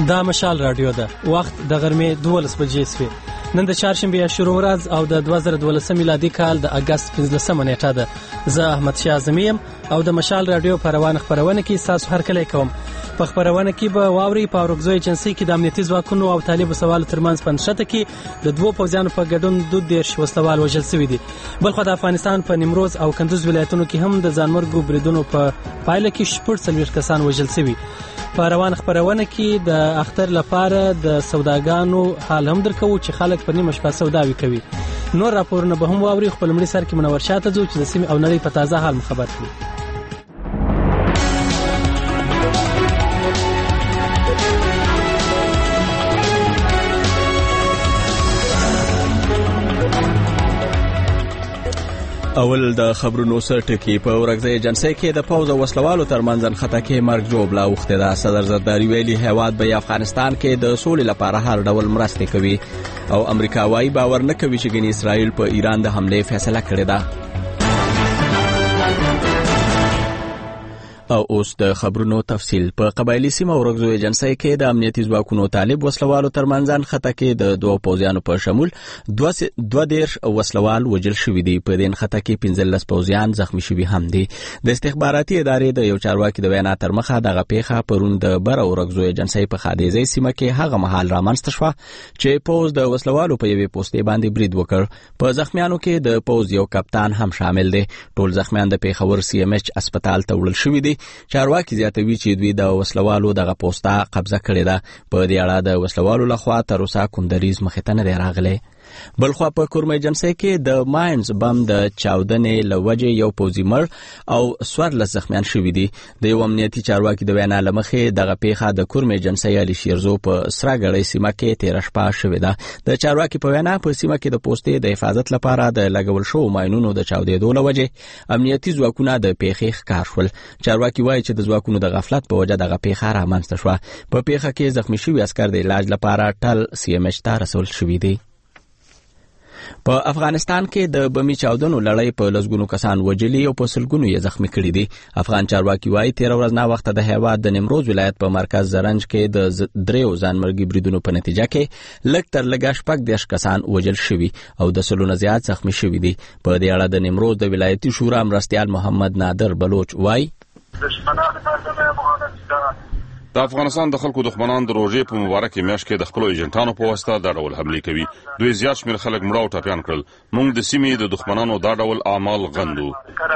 دا مشال رادیو ده. وخت د غرمې 12 بجې سوی. نن د چهارشنبه شروع ورځ او د 2012 میلادي کال د اگست 15 نیټه ده. زه احمد شاه اعظمي او د مشال رادیو پروان خبرونه کې تاسو هرکلی کوم. په خبرونه کې به واوري په اورګزوی ایجنسی کې د امنیتي ځواکونو او طالب سوال ترمنځ پنځشته کې د دوو پوځیانو په ګډون 22 وسلوال وژل شوي دي. بلخو د افغانستان په نیمروز او کندوز ولایتونو کې هم د ځانمرګو بریدونو په پایله کې 40 کسان وژل شوي. په روان خبرونه کې د اختر لپاره د سوداګانو حال هم درکو چې خلک په نیمه شپه سوداوي کوي. نور راپورونه به هم واوري. خپل مړي سر کې منور شاته ځو چې د سیمې او نړۍ په تازه حال خبر کړي. اول د خبرونو سرټکی په ورغزي ایجنسی کې د پوز او وسلوالو ترمنځ نښته کې مرګ جوړ لا وخت ده. صدر زرداری ویلي هیواد به افغانستان کې د سولې لپاره هر ډول مرسته کوي او امریکا وايي باور نه کوي چې ګنې اسرائیل په ایران د حمله فیصله کړې ده. او اوس د خبرونو تفصیل. په قبایلی سیمه ورغزو ایجنسی کې د امنیتي ځواکونو طالب وسلوالو ترمنځ نښته کې د دوه پوځیانو په شمول 22 وسلوال وژل شوي دي. په دې نښته کې 15 پوځیان زخمی شوي هم دي. د استخباراتي ادارې د یو چارواکي د وینا تر مخه دغه پیښه پرون د بر ورغزو ایجنسی په خادیزي سیمه کې هغه مهال رامنځته شوه چې پوځ د وسلوالو په یوې پوستې باندې برید وکړ. په زخمیانو کې د پوځ یو کپتان هم شامل دی. ټول زخمیان د پیښور سی ام ایچ هسپتال ته وړل شوي دي. چارواکي زیاتوي چې دوی د وسلوالو دغه پوسټه قبضه کړې ده. په دې اړه د وسلوالو لخوا تر اوسه کوم دریځ مخې ته نه دی راغلی. بلخوا په کورمه ایجنسی کې د ماینز بم د چاودنې لوجه یو پوځي مړ او 14 زخمیان شوي دي. د یو امنیتي چارواکي د وینا لمخې دغه پیښه د کورمه ایجنسی علي شیرزو په سراګړی سیمه کې 13 شپه شوې ده. د چارواکي په وینا په سیمه کې د پوسټې د حفاظت لپاره د لګول شوو ماینونو د چاودېدو لوجه امنیتي ځواکونه د پیښې ښکار شول. چارواکي وایي چې د ځواکونو د غفلت په وجه دغه پیښه رامنځته شوه. په پیښه کې زخمی شوي عسکر د علاج لپاره ټل سی ام ایچ ته رسول شوي دي. په افغانستان کې د بمی چاودنو لړۍ په لسګونو کسان وژلي او په سلګونو یې زخمی کړي دي. افغان چارواکي وایي 13 ورځ نه وخت د هیواد د نیمروز ولایت په مرکز زرنج کې د دریو ځانمرګي بریدونو په نتیجه کې لږ تر لږه 14 کسان وژل شوي او د سلونه زیات زخمی شوي دي. په دې اړه د نیمروز د ولایتي شورا مرستیال محمد نادر بلوچ وایي د افغانستان د خلکو دښمنان د روژې په مبارکه میاشت کې د خپل ایجنټانو په واسطه دا ډول حمله کوي. دوی زیات شمېر خلک مړه او ټپیان کړل. موږ د سیمې د دښمنانو دا ډول اعمال غندو.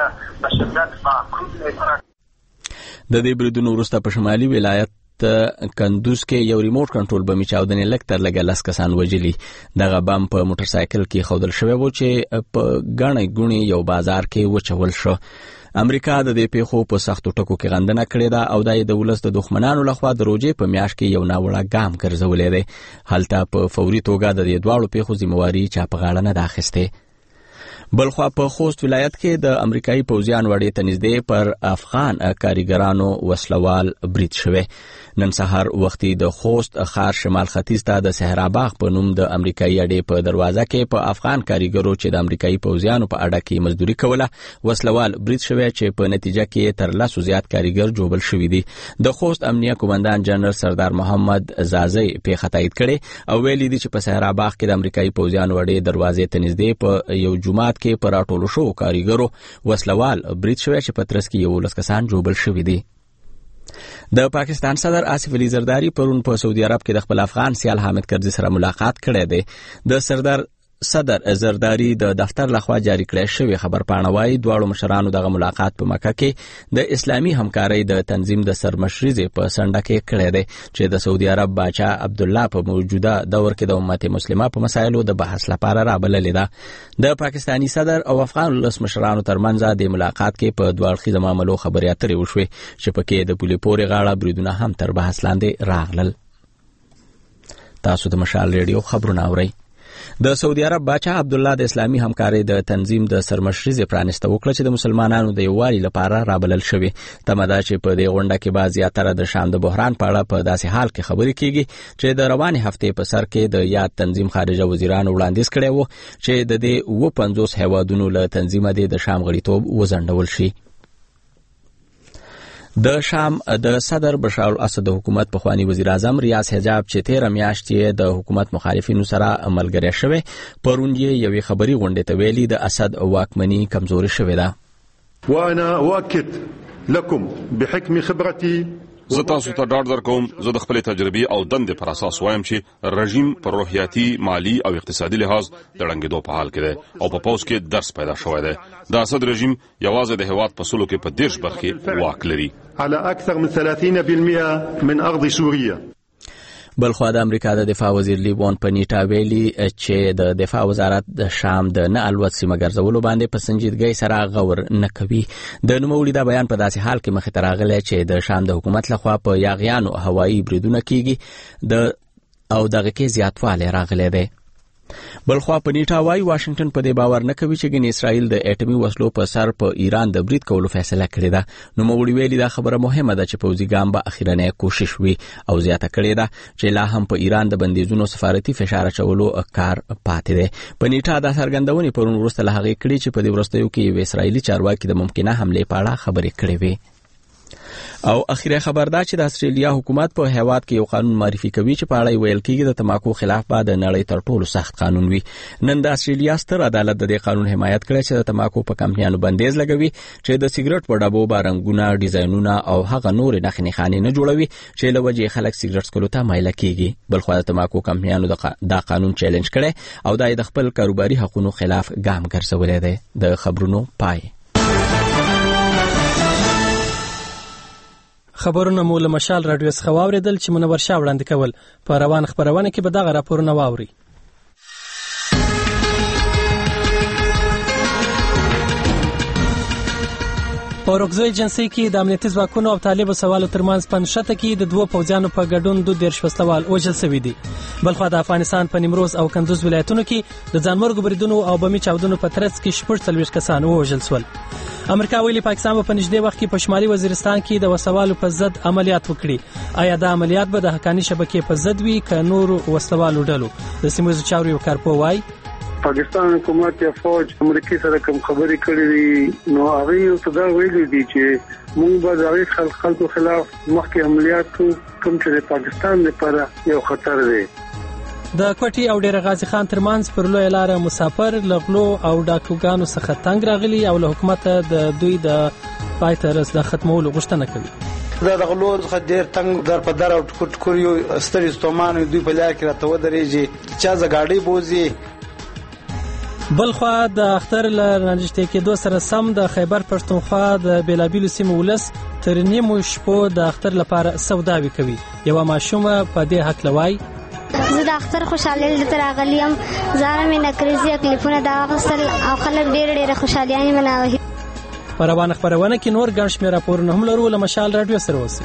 د دې بریدونو وروسته په شمالي ولایت کندوز کې یو ریموټ کنټرول بم چاودنې لږ تر لږه 10 کسان وژلي. دغه بم په موټر سایکل کې خودل شوی و چې په غاڼې ګونې یو بازار کې وچول شو. امریکا د دې پیښو په سختو ټکو کې غندنه کړې ده او د ولس د دښمنانو لخوا د روژې په میاشت کې یو ناوړه ګام ګرځولې ده. هلته په فوري توګه د دې دواړو پیښو ذمہواري چا په غاړه نه ده اخیستې. بلخوا په خوست ولایت کې د امریکایي پوځیان وړې ته نږدې پر افغان کاریګرانو وسلوال برید شوی. نن سهار وختي د خوست ښار شمال ختیځ ته د صحرا باغ په نوم د امریکایي اډې په دروازه کې په افغان کاریګرو چې د امریکایي پوځیانو په اډه کې مزدوري کوله وسلوال برید شوی چې په نتیجه کې تر 10 زیات کاریګر جوړل شوي دي. د خوست امنیه قومندان جنرال سردار محمد زازی پیښه تایید کړي او ویلي دي چې په صحرا باغ کې د امریکایي پوځیانو وړې دروازې ته نږدې په یو جمعات کې پر راټولو شوو کاریګرو وسلوال برید شوی چې په ترڅ کې 11 کسان جوړل شوي دي. د پاکستان صدر آصف علي زرداری پرون په سعودي عرب کې د خپل افغان سیال حامد کرزي سره ملاقات کړی دی. د صدر زرداری د دفتر لخوا جاری کړی شوی خبر پاڼه وایي دواړو مشرانو دغه ملاقات په مکه کې د اسلامي همکارۍ د تنظیم د سرمشرۍ په سنډه کې کړی دی چې د سعودي عرب باچا عبد الله په موجوده دور کې د امت مسلمه په مسایلو د بحث لپاره رابللې ده. د پاکستانی صدر او افغان ولس مشرانو ترمنځ د ملاقات کې په دوه اړخیزه معاملو خبرې اترې وشوې چې پکې د پولې پورې غاړه بریدونه هم تر بحث لاندې راغلل. تاسو د مشال ریډیو خبرونه اورئ. د سعودي عرب باچا عبد الله د اسلامي همکارۍ د تنظیم د سرمشرۍ پرانیسته وکړه چې د مسلمانانو د یووالي لپاره رابلل شوی. تمه ده چې په دې غونډه کې به زیاتره د شام د بحران په اړه په داسې حال کې خبرې کیږي چې د روانې هفتې په سر کې د یاد تنظیم خارجه وزیرانو وړاندیز کړی و چې د دې 50 هیوادونو له تنظیمه د شام غړیتوب وزندول شي. د شام د صدر بشار الاسد د حکومت پخوانی وزیر اعظم ریاض حجاب چې 13 میاشتې د حکومت مخالفینو سره عملګری شوی پرون یې یوې خبري غونډې ته ویلي د اسد واکمني کمزوري شوې ده. وانا اؤكد لكم بحكم خبرتي زه تاسو ته ډاډ درکوم زه د خپل تجربې او دندې پر اساس وایم چې رژیم پر روحیاتي مالی او اقتصادي لحاظ د ړنګېدو په حال کې دی او په پوز کې درس پیدا شوی دی. د اسد رژیم یوازې د هیواد په سلو کې په 10 برخې واک لري على اكثر من 30% من ارض سوريا. بلخوا د امریکا د دفاع وزیر لیوان پنیټا ویلي چې د دفاع وزارت د شام د نه الوت سیمه ګرځولو باندې په سنجیدګۍ سره غور نه کوي. د نوموړي دا بیان په داسې حال کې مخې ته راغلی چې د شام د حکومت لخوا په یاغیانو هوایي بریدونه کیږي او دغه کې زیاتوالی راغلی دی. بلخوا پنیټا وايي واشنگټن په دې باور نه کوي چې ګنې اسرائیل د اټومي وسلو په سر په ایران د برید کولو فیصله کړې ده. نوموړي ویلي دا خبره مهمه ده چې پوځي ګام به اخیرنۍ کوشش وي او زیاته کړې ده چې لا هم په ایران د بندیزونو سفارتي فشار اچولو کار پاتې دی. پنیټا دا څرګندونې پرون وروسته له هغې کړې چې په دې وروستیو کې یو اسرائیلي چارواکي د ممکنه حملې په اړه خبرې کړې وې. او اخیری خبر دا چې د استرالیا حکومت په هیواد کې یو قانون معرفي کوي چې په اړه ویل کېږي د تماکو خلاف به د نړۍ تر ټولو سخت قانون وي. نن د استرالیا ستر عدالت د دې قانون حمایت کړی چې د تماکو په کمپنیانو بندیز لګوي چې د سیګریټ په ډبو باندې رنگونه ډیزاینونه او هغه نور نښې نښانې نه جوړوي چې له وجې خلک سیګریټ څکلو ته مایل کیږي. بلخو د تماکو کمپنیانو دا قانون چیلنج کړي او د خپل کاروباري حقوقو خلاف ګام ګرځولې ده. د خبرونو پای. خبرونه مو له مشال رادیو څخه واوریدل چې منور شاه وړاندې کول. په روان خبرونه کې به دغه راپورونه واوري. په اورګزو ایجنسی کې د امنیتي ځواکونو او طالبو سوالو ترمنځ پنځشته کې د دوه پوځیانو په ګډون 2 وسلوال وژل شوي دي. بلخوا د افغانستان په نیمروز او کندوز ولایتونو کې د ځانمرګو بریدونو او بمي چاودنو په ترڅ کې 40 کسان وژل شول. امریکا ویلي پاکستان په نږدې وخت کې په شمالي وزیرستان کې د وسوالو په ضد عملیات وکړي. آیا دا عملیات به د حقاني شبکې په ضد وي که نور وسوالو ډلو؟ د سیموزو چارو یو کارپو وایي پاکستان حکومت یا فوج امریکای سره کوم خبرې کړې دي نو هغه یو څه دا ویلي دي چې موږ به د خلکو خلاف مخکې عملیات کوم چې پاکستان لپاره یو خطر دی. د کوټي او ډیر غازی خان ترمنځ پر لوی لار مسافر لغلو او ډاکوګانو څخه تنگ راغلي او له حکومت د دوی د پایترس د ختمولو غوښتنه کوي. د غلو څخه ډیر تنگ در په در او ټکټ کوریو ستړي ستومان دوی په لار کې راته ودرېږي چا ز گاډي بوزي. بلخوا د اختر لنجشته کې 2 سره سم د خیبر پښتونخوا د بیلابیلو سیمو ولس تر نیمو شپو د اختر لپاره سوداوي کوي. یو ماشومه په دې حق لوي زه د اختر خوشاله لته راغلیم زاره مې نکریزي کلیفونه دا غسل او خلک ډېر خوشاليانه مناوي. پر روان خبرونه کې نور ګڼ شمېر راپورونه هم لرو. له مشال رادیو سره اوسئ.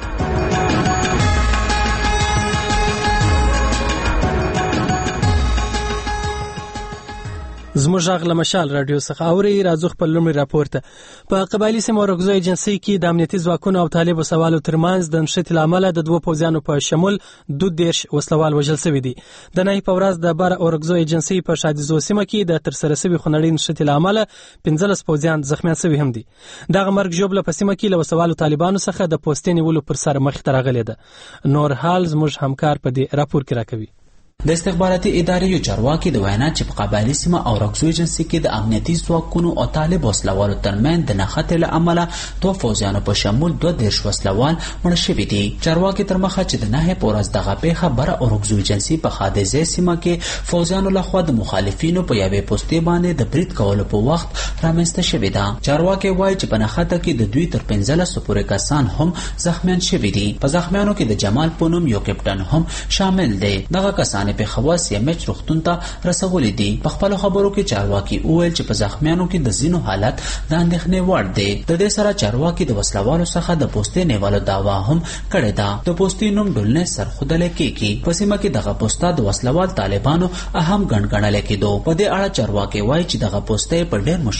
زموږ غږ له مشال رادیو څخه اوري. راځو خپل لومړی راپور ته. په قبایلی سیمه اورګزو ایجنسی کې د امنیتي ځواکونو او طالبو سوالو ترمنځ د نښتې لامل د 2 پوځیانو په شمول 2 وسلوال وژل شوي دي. د نه په ورځ د بر اورګزو ایجنسی په شادیزو سیمه کې د ترسره شوي خونړۍ نښتې لامل 15 پوځیان زخمیان شوي هم دي. دغه مرګ جوړ په سیمه کې له وسوالو طالبانو څخه د پوسټ نیولو پر سر مخ ته راغلی ده. نور حال زموږ همکار په دې راپور کې راکوي. د استخباراتي ادارې چارواکي د وینا چې په قبایلی سیمه او اورګزو ایجنسی کې د امنیتي ځواکونو او طالب وسلوالو ترمنځ د نښتې له امله 2 فوجیانو په شمول 2 وسلوال مړه شوي دي. چارواکي تر مخه چې د نه په ورځ دغه پیښه بره اورګزو ایجنسی په خادزه سیمه کې فوجیانو لخوا د مخالفینو په یوې پوسټې باندې د برید کولو په وخت رامنځته شوې ده. چارواکي وایي چې په نښته کې د دوی تر 15 پورې کسان هم زخمیان شوي دي. په زخمیانو کې د جمال پونم یو کپټن هم شامل دی. دغه کسان په خواص یمچ روختون ته رسولې دي. په خپل خبرو کې چارواکي وویل چې په زخمیانو کې د زینو حالت د اندېښنې وړ دی. د دې سره چارواکي د وسلوالو څخه د پوسټې نیولو دعوا هم کړې ده. د پوسټې نوم ډولنه سرخودل کېږي. په سیمه کې دغه پوسټه د وسلوال طالبانو اهم ګڼل کېدو. په دې اړه چارواکي وایي چې دغه پوسټې په ډېر مشکل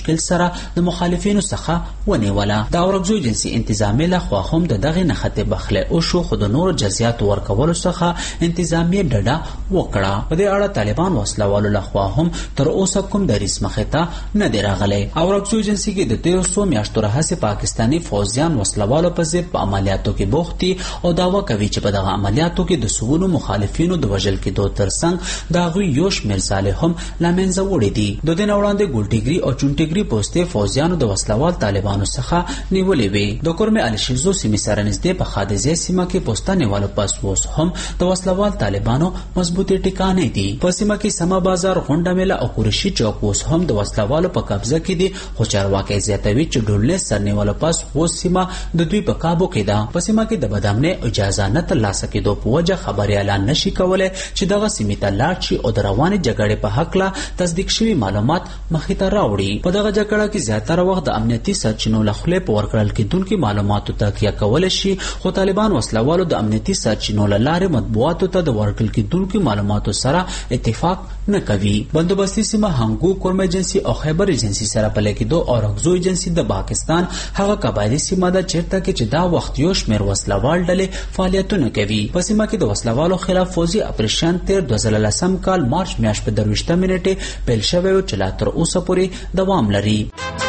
مشکل سره د مخالفینو څخه ونیوله. د اورکزو ایجنسي انتظامیه لخوا هم د دغه نښتې بخله او شو خو د نورو جزیات ورکولو څخه انتظامیه ډډه وکړه. په دې اړه طالبان وسلوالو لخوا هم تر اوسه کوم دریځ مخې ته نه دی راغلی. اورکزو ایجنسي کې د تیرو څو میاشتو راهیسې پاکستاني فوجیان وسلوالو په ضد په عملیاتو کې بوخت دي او دعوا کوي چې په دغه عملیاتو کې د سونو مخالفینو د وژل کېدو ترڅنګ د هغوی یو شمېر ځالې هم له منځه وړي دي. د دې نه وړاندې ګولډیګري او چونټیګري پوستې فوجیانو د وسلوال طالبانو څخه نیولې وې. د کورمې الشیزو سیمې سره نږدې په خادزې سیمه کې پوسته نیولو پس اوس هم د وسلوال طالبانو مضبوطې ټکانې دي. په سیمه کې سما بازار، غونډه میله او قریشي چوک اوس هم د وسلوالو په قبضه کې دي، خو چارواکي زیاتوي چې ډولنې سرنیولو پس اوس سیمه د دوی په قابو کې ده. په سیمه کې د بدامنۍ اجازه نه ترلاسه کېدو په وجه خبري اعلان نشي کولای چې دغه سیمې ته لاړ شي او د روانې جګړې په هکله تصدیق شوي معلومات مخې ته راوړي. په دغه جګړه کې زیاتره وخت د امنیتي سرچینو له خولې په ورکړل کېدونکو معلوماتو تکیه کولی شي، خو طالبان وسلوالو د امنیتي سرچینو له لارې مطبوعاتو ته د ورکړل کېدونکو معلوماتو سره اتفاق نه کوي. بندوبستي سیمه هنګو، کورم ایجنسي او خیبر ایجنسي سره په لیکېدو اورکزو ایجنسي د پاکستان هغه قبایلی سیمه ده چیرته کې چې دا وخت یو شمېر وسلوال ډلې فعالیتونه کوي. په سیمه کې د وسلوالو خلاف فوجي اپریشن تیر 2010 کال مارچ میاشت په 23 منټه پیل شوی او چې لا تر اوسه پورې دوام لري.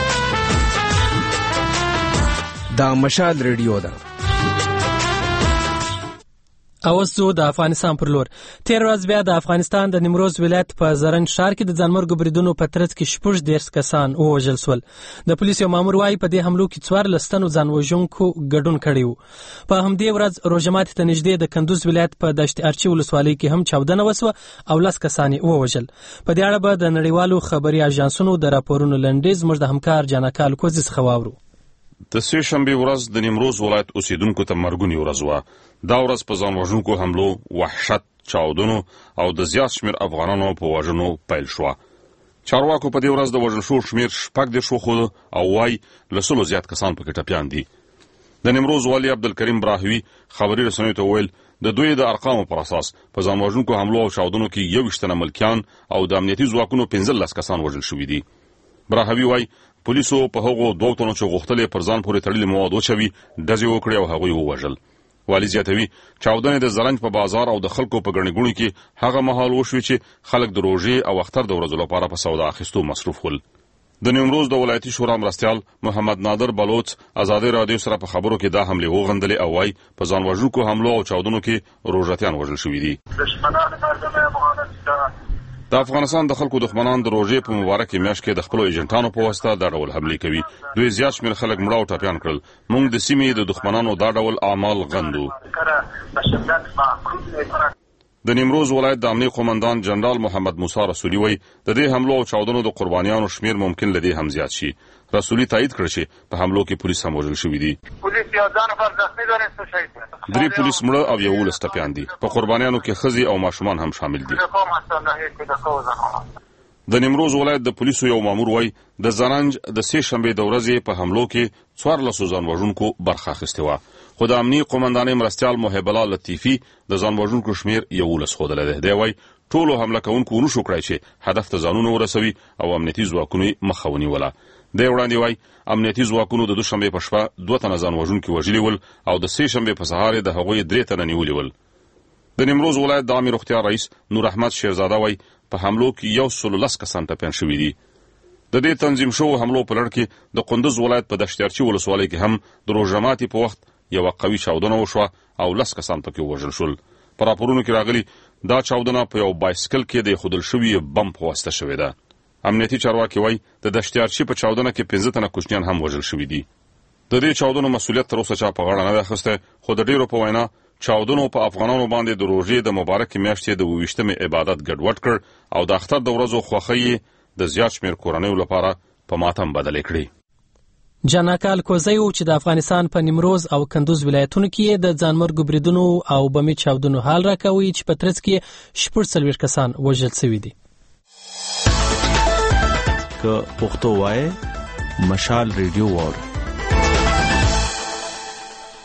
دا مشال ریډیو ده. اوس د افغانستان پر لور. تیر ورځ بیا د افغانستان د نیمروز ولایت په زرنج ښار کې د ځانمرګو بریدونو په ترڅ کې 14 کسان ووژل شول. د پولیسو یو مامور وايي په دې حملو کې 14 تنو ځان وژونکو ګډون کړی و. په همدې ورځ روژه ماتي ته نږدې د کندوز ولایت په دشت ارچي ولسوالۍ کې هم چاودنه وسوه او 10 کسان ووژل. په دې اړه به د نړیوالو خبري اژانسونو د راپورونو لنډیز موږ د همکار جانکال کوزي څخه واورو. د سه شنبه ورځ د نیمروز ولایت اوسیدونکو ته مرګونی ورځ وه. دا ورځ په ځان وژونکو حملو، وحشت، چاودنو او د زیات شمېر افغانانو په وژنو پیل شوه. چارواکو په دې ورځ د وژل شوو شمېر 14 وښوده او وایي له 100 زیات کسان پکې ټپیان دي. د نیمروز والي عبدالکریم براهوي خبري رسنیو ته وویل د دوی د ارقامو پر اساس په ځان وژونکو حملو او چاودنو کې 21 تنه ملکیان او د امنیتي ځواکونو 15 کسان وژل شوي دي. براهوي وایي پولیسو په هغو 2 تنو چې غوښتلې پر ځان پورې تړلي مواد وچوي ډزې وکړې او هغوی ووژل. والي زیاتوي چاودنې د زرنج په بازار او د خلکو په ګڼې ګوڼې کې هغه مهال وشوي چې خلک د روژې او اختر د ورځو لپاره په سودا اخیستو مصروف ول. د نیمروز د ولایتي شورا مرستیال محمد نادر بلوچ ازادي رادیو سره په خبرو کې دا حملې وغندلې او وايي په ځان وژونکو حملو او چاودنو کې روژاتیان وژل شوي دي. د افغانستان د خلکو دښمنان د روژې په مبارکه میاشت کې د خپل ایجنټانو په واسطه دا ډول حملې کوي. دوی زیات شمېر خلک مړه او ټپیان کړل. موږ د سیمې د دښمنانو دا ډول اعمال غندو. د نیمروز ولایت د امنیه قومندان جنرال محمد موسی رسولي وایي د دې حملو او چاودنو د قربانیانو شمېر ممکن لدی هم زیات شي. رسولي تایید کړ چې په حملو کې پولیس هم وژل شوي دي. درې پولیس مړه او 11 ټپیان دي. په قربانیانو کې ښځې او ماشومان هم شامل دي. د نیمروز ولایت د پولیسو یو مامور وایي د زرنج د سه شنبه د ورځې په حملو کې 14 ځان وژونکو برخه اخیستې وه. خو د امنیه قومندانۍ مرستیال محب الله لطیفي د ځان وژونکو شمېر 11 ښودلی دی. دی وایي ټولو حمله کوونکو ونشو کړی چې هدف ته ځانونه ورسوي او امنیتي ځواکونو یې مخه ونیوله. دی وړاندې وایي امنیتي ځواکونو د دوشنبې په شپه 2 تنه ځان وژونکي وژلي ول او د سه شنبې په سهار د هغوی 3 تنه نیولي ول. د نیمروز ولایت د عامې روغتیا رئیس نور احمد شیرزاده وایي په حملو کې 110 کسان ټپیان شوي دي. د دې تنظیم شوو حملو په لړ کې د کندوز ولایت په دشت ارچي ولسوالۍ کې هم د روژه ماتي په وخت یو قوي چاودنه وشوه او 10 کسان پکې وژل شول. په راپورونو کې راغلي دا چاودنه په یو بایسکل کې د خودل شوي بم په واسطه شوې ده. امنیتي چارواکي وایي د دشت ارچي په چاودنه کې 15 تنه کوچنیان هم وژل شوي دي. د دې چاودنو مسؤلیت تر اوسه چا په غاړه نه دی اخیستی، خو د ډیرو په وینا چاودنو په افغانانو باندې د روژې د مبارکې میاشتې د 28مې عبادت ګډوډ کړ او د اختر د ورځو خوښۍ د زیات شمېر کورنیو لپاره په ماتم بدلې کړې. جانکال کوزی و چې د افغانستان په نیمروز او کندوز ولایتونو کې د ځانمرګو بریدونو او بمي چاودنو حال راکوي چې په ترڅ کې 14 کسان وژل شوي دي. که پښتو وای مشال ریډیو وور.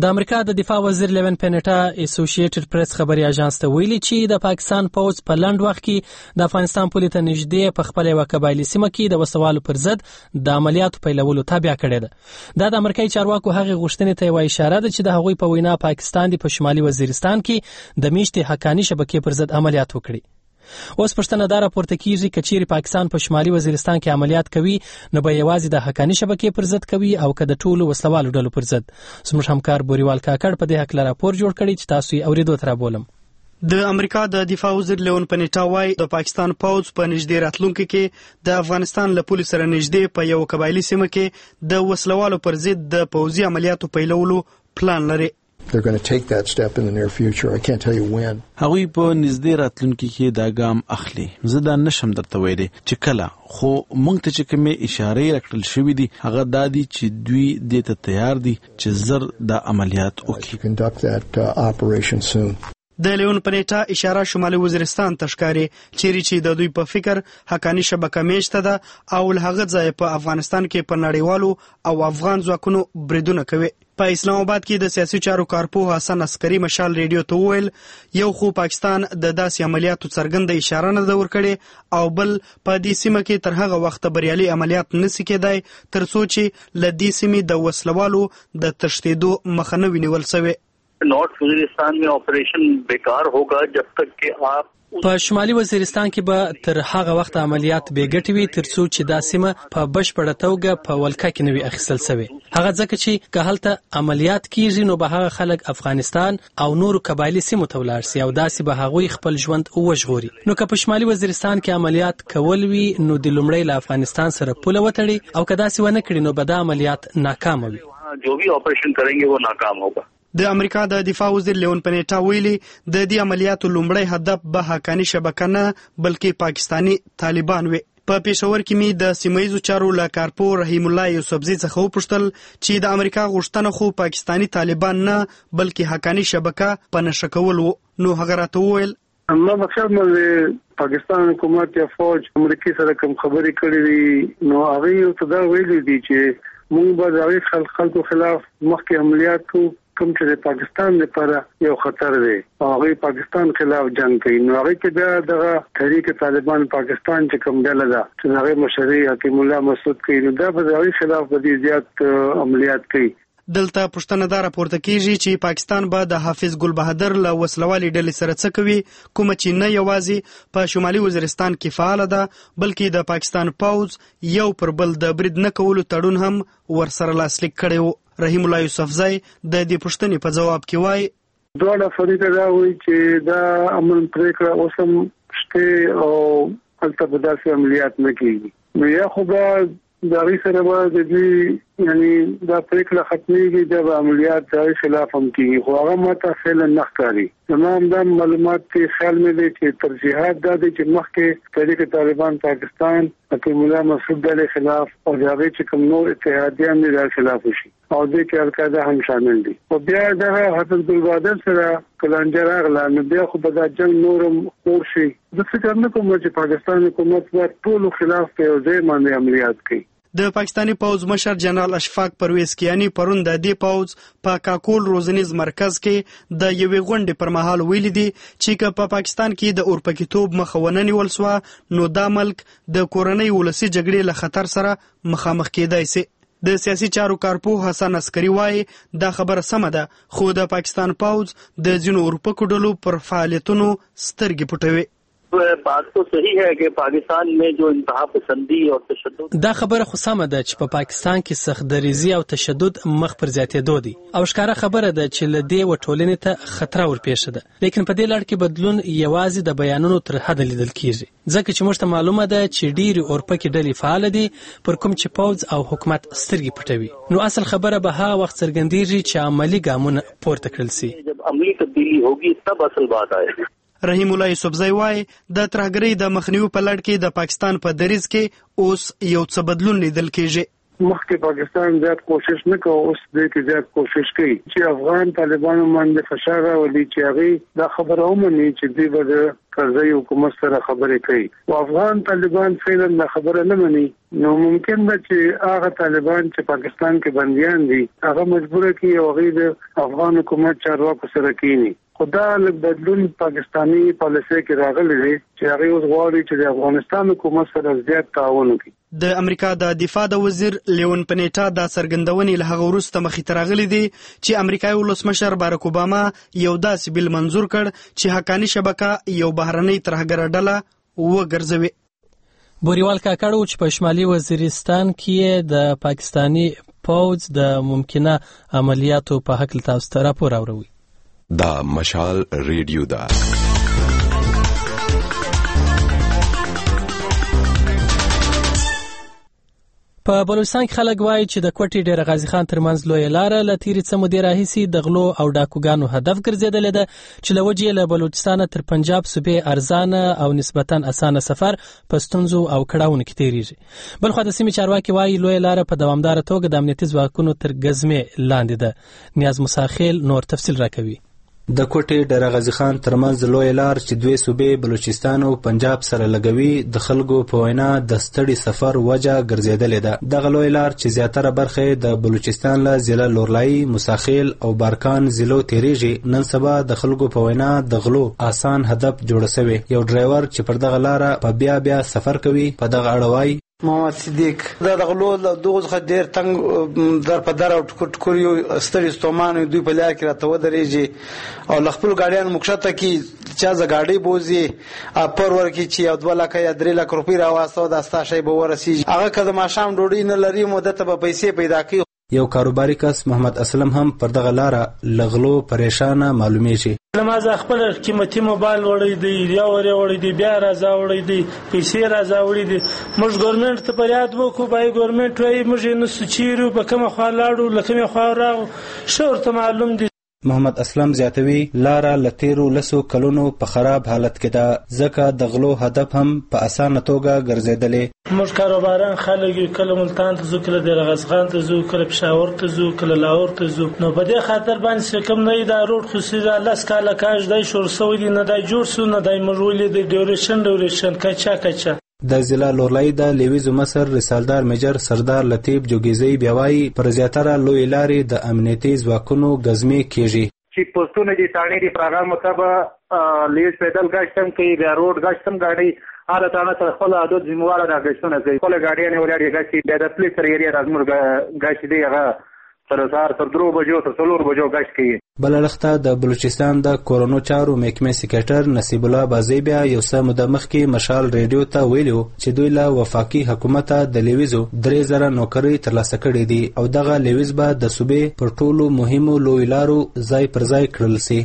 د امریکا د دفاع وزیر لیون پینټا اسوسییټډ پریس خبري اژانس ته ویلي چې د پاکستان پوځ په لنډ وخت کې د افغانستان پولې ته نږدې په خپل یو قبایلي سیمه کې د وسوالو پر ضد د عملیاتو پیلولو تابع کړی ده. د امریکایي چارواکو هغه غوښتنې ته یو اشاره ده چې د هغوی په وینا پاکستان د شمالي وزیرستان کې د میشتې حقانی شبکې پر ضد عملیات وکړي. اوس پښتنه دا راپورته کیږي چې چیرې پاکستان په شمالي وزیرستان کې عملیات کوي نو به یوازې د حقانی شبکې پر ضد کوي او که د ټولو وسلوالو ډلو پر ضد. زموږ همکار بوریوال کاکړ په دې حق راپور جوړ کړی چې تاسو یې اوریدو ته رابولم. د امریکا د دفاع وزیر لیون پینټا وايي د پاکستان پوځ په نږدې راتلونکو کې د افغانستان له پولې سره نږدې په یو قبایلي سیمه کې د وسلوالو پر ضد د پوځي عملیاتو پیلولو پلان لري. They're going to take that step in the near future. I can't tell you when. هغوی په نږدې راتلونکي کې دا ګام اخلي. زه دا نشم درته ویلی چې کله، خو موږ ته چې کومې اشارې راکړل شوې دي هغه دا دي چې دوی دې ته تیار دي چې زر دا عملیات وکړي. Conduct that operation soon. د لیون پینټا اشاره شمالي وزیرستان ته ښکاري چیرې چې د دوی په فکر حقانی شبکه میشته ده او له هغه ځایه په افغانستان کې په نړیوالو او افغان ځواکونو بریدونه کوي. په اسلام آباد کې د سیاسي چارو کارپوه حسن عسکري مشال ریډیو ته وویل یو خو پاکستان د داسې عملیاتو څرګنده اشاره نه ده ورکړې او بل په دې سیمه کې تر هغه وخت بریالي عملیات نشي کېدای تر څو چې له دې سیمې د وسلوالو د تښتېدو مخه نه ونیول شوې. نارث وزیرستان میں آپریشن بیکار ہوگا جب تک کہ آپ په شمالي وزیرستان کې به تر هغه وخت عملیات بې ګټې وي تر څو چې دا سیمه په بشپړه توګه په ولکه کې نه وي اخیستل شوې. هغه ځکه چې که هلته عملیات کیږي نو به هغه خلک افغانستان او نورو قبایلي سیمو ته ولاړ شي او داسې به هغوی خپل ژوند وژغوري. نو که په شمالي وزیرستان کې عملیات کول وي نو د لومړی له افغانستان سره پوله وتړي او که داسې ونه کړي نو به دا عملیات ناکام وي. جو بھی آپریشن کریں گے وہ ناکام ہوگا. د امریکا د دفاع وزیر لیون پینټا ویلي د دې عملیاتو لومړی هدف به حقانی شبکه نه بلکې پاکستانی طالبان وي. په پېښور کې می د سیمایي چارو له کارپور رحیم الله یوسفزي څخه وپوښتل چې د امریکا غوښتنه خو پاکستانی طالبان نه بلکې حقانی شبکه په نشه کول وو. نو هغه راته وویل ما مقصد مې پاکستان حکومت یا فوج امریکای سره کوم خبرې کړې دي نو هغه ته دا ویلي دي چې موږ به د هغې خلکو خلاف مخکې عملیات کوو کوم چې د پاکستان لپاره یو خطر دی او هغه پاکستان خلاف جنگ کوي. نو هغه کې بیا د تحریک طالبان پاکستان چې کوم ډله ده چې هغه مشري حکیم الله مسعود کوي نو دا به هغه خلاف به زیات عملیات کوي. دلته پښتنه دا راپورته کیږي چې پاکستان به د حافظ ګل بهادر له وسلوالي ډلې سره څه کوي کوم چې نه یوازې په شمالي وزیرستان کې فعال ده بلکې د پاکستان پوځ یو پر بل د برید نه کولو تړون هم ورسره لاسلیک کړی وو. رحیم الله یوسفزی د دې پوښتنې په جواب کې وایي دواړه فریقه دا وایي چې دا امن پریکړه اوس هم شته او هلته به داسې عملیات نه کېږي. نو یا خو به د هغې سره به د دوی یعنی دا پریکړه ختمېږي دا به عملیات د هغې خلاف هم کېږي خو هغه ماته فعلا نه ښکاري. زما همدا معلومات کې خیال مې دی چې ترجیحات دا دی چې مخکې تحریک طالبان پاکستان حکیم الله مسعود ډلې خلاف او د هغې چې کوم نور اتحادیان دي د خلاف وشي او دې کې القاعده هم شامل دي. او بیا دغه حافظ ګل بهادر سره کلانجه راغله نو بیا خو به دا جنګ نور هم خور شي. زه فکر نه کوم چې پاکستان حکومت به ټولو خلاف په یو ځای باندې عملیات کوي. د پاکستانی پوځ مشر جنرال اشفاق پرویز کیانی پرون د دې پوځ په کاکول روزنیز مرکز کې د یوې غونډې پر مهال ویلي دي چې په پاکستان کې د اورپکیتوب مخه ونه نیول سوه نو دا ملک د کورنۍ ولسي جګړې له خطر سره مخامخ کېدای شي. د سیاسي چارو کارپوه حسن عسکري وایي دا خبره سمه ده خو د پاکستان پوځ د ځینو اورپکو ډلو پر فعالیتونو سترګې پټوي. بات تو صحیح ہے کہ پاکستان میں جو انتہا پسندی اور تشدد دا خبره خو سمه ده چې په پاکستان کې سخت دریزي او تشدد مخ پر زیاتېدو دي او ښکاره خبره ده چې له دې وټولنې ته خطر ورپېښه ده لیکن په دې لړ کې بدلون یوازې د بیانونو تر حده لیدل کېږي ځکه چې موږ ته معلومه ده چې ډېرې اورپکې ډلې فعاله دي پر کوم چې پوځ او حکومت سترګې پټوي. نو اصل خبره به هغه وخت څرګندېږي چې عملي ګامونه پورته کړل شي. جب عملی تبدیلی ہوگی تب اصل بات آئے. رحیم الله یوسفزی وایي د ترهګرۍ د مخنیوي په لړ کې د پاکستان په دریځ کې اوس یو څه بدلون لیدل کېږي. مخکې پاکستان زیات کوشش نه کوي، اوس دې کې زیات کوشش کوي چې افغان طالبانو باندې فشار راولي چې هغه دا خبره ومني چې دوی به د کرزي حکومت سره خبرې کوي. او افغان طالبان فعلا دا خبره نه مني، نو ممکن ده چې هغه طالبان چې پاکستان کې بنديان دي هغه مجبور کړي او هغه د افغان حکومت چارواکو سره کینی. خدا لږ بدلون پاکستانی پالیسي کې راغلی دی چې هغه اوس غواړي چې د افغانستان حکومت سره زیات تعاون وکړي. د امریکا د دفاع د وزیر لیون پنیټا د سرګندونې له هغه وروسته مخې ته راغلی دی چې امریکایي ولسمشر باراک اوباما یو داسې بیل منظور کړ چې حقاني شبکه یو بهرنۍ ترهګره ډله وګرځوي. بوریوال کاکړ چې په شمالي وزیرستان کې د پاکستانی پوځ د ممکنه عملیاتو په حق تاسو ته راپور اوروي. دا مشال ریډیو دا په بلوچستان کې خلک وایي چې د کوټې ډېر غازی خان ترمنځ لوی لاره له تیرې څه مودې راهیسې د غلو او ډاکوګانو هدف ګرځېدلې ده چې له وجې له بلوچستان تر پنجاب صوبې ارزانه او نسبتاً اسانه سفر په ستونزو او کړاوونو کې تیریږي. بل خو د سیمې چارواکي وایي لوی لاره په دوامداره توګه د امنیتي ځواکونو تر ګزمې لاندې ده. نیاز مساخیل نور تفصیل راکوي. د کوټې ډېر غازی خان ترمنځ لوی لار چې دوی صوبې بلوچستان او پنجاب سره لګوي د خلکو په وینا د ستړي سفر وجه ګرځېدلې ده. دغه لوی لار چې زیاتره برخه د بلوچستان له ضلع لورلای، مساخیل او بارکان ضلعو تیریږي، نن سبا د خلکو په وینا د غلو آسان هدف جوړ شوی. یو ډرایور چې پر دغه لار په بیا سفر کوي په دغه اړه وایي محمد صدیق دا د غلو دغه څخه ډیر تنگ در په در او ټکور یو ستړي ستومان دوی په لار کې راته ودرېږي او خپل ګاډیان مخشته کې چا ز ګاډي بوزي پر ورکی چې یو 2 لک یا 3 لک روپۍ راوستو دا ستا شی به ورسیږي. هغه کله ماشام ډوډۍ نه لري مدته به پیسې پیدا کوي. یو کاروباري کس محمد اسلم هم پر دغه لار لغلو پریشانه معلومیږي. لمازه خپل قیمتي موبایل وړي دی یا وړي دی بیا راځه وړي دی پیسې راځه وړي دی. موږ ګورنمنت ته فریاد وکړو، بای ګورنمنت وایي موږ نه سچیرو په کومه خوا لاړو لکه خوا راغو شورته معلوم دی. محمد اسلم زیاتوي لاره لتیرو لسو کلونو په خراب حالت کې ده ځکه د غلو هدف هم په اسانه توګه ګرځېدلې. موږ کاروباران خلک کله ملتان ته ځو، کله د غزغان ته ځو، کله پېښور ته ځو، کله لاهور ته ځو. نو په دې خاطر باندې کوم نه دا روډ خصوصي لاس کاله کاج دی شور سوی دی، نه دی جوړ سو، نه دی مجولې دی ډیوریشن کچا د ضلع لورلای د لیویزو مصر رسالدار میجر سردار لطیف جوګیزی بیاوی پر زیاتره لوی لارې د امنیتي ځواکونو ګزمې کیږي چې پوسټونه دي تاڼې دي پروګرام مطابق لیز پیدل گاشتم کوي د روډ گاشتم گاډي هر تانه سره خپل عادت ذمہوار دا گاشتونه کوي خپل گاډي نه ولري گاشي د پلیس سره ایریا راځمر گاشي دی هغه سرسار تر 3 بجو تر 4 بجو گاشت کوي. بللخته د بلوچستان د کورونو چارو محکمې سکریټر نصیب الله بازی بیا یو څه موده مخکې مشال ریډیو ته ویلو چې دوی له وفاقي حکومت د لیویزو 3000 نوکری ترلاسه کړي دي او دغه لیویز به د صوبې پر ټولو مهمو لوی لارو ځای پر ځای کړل سي.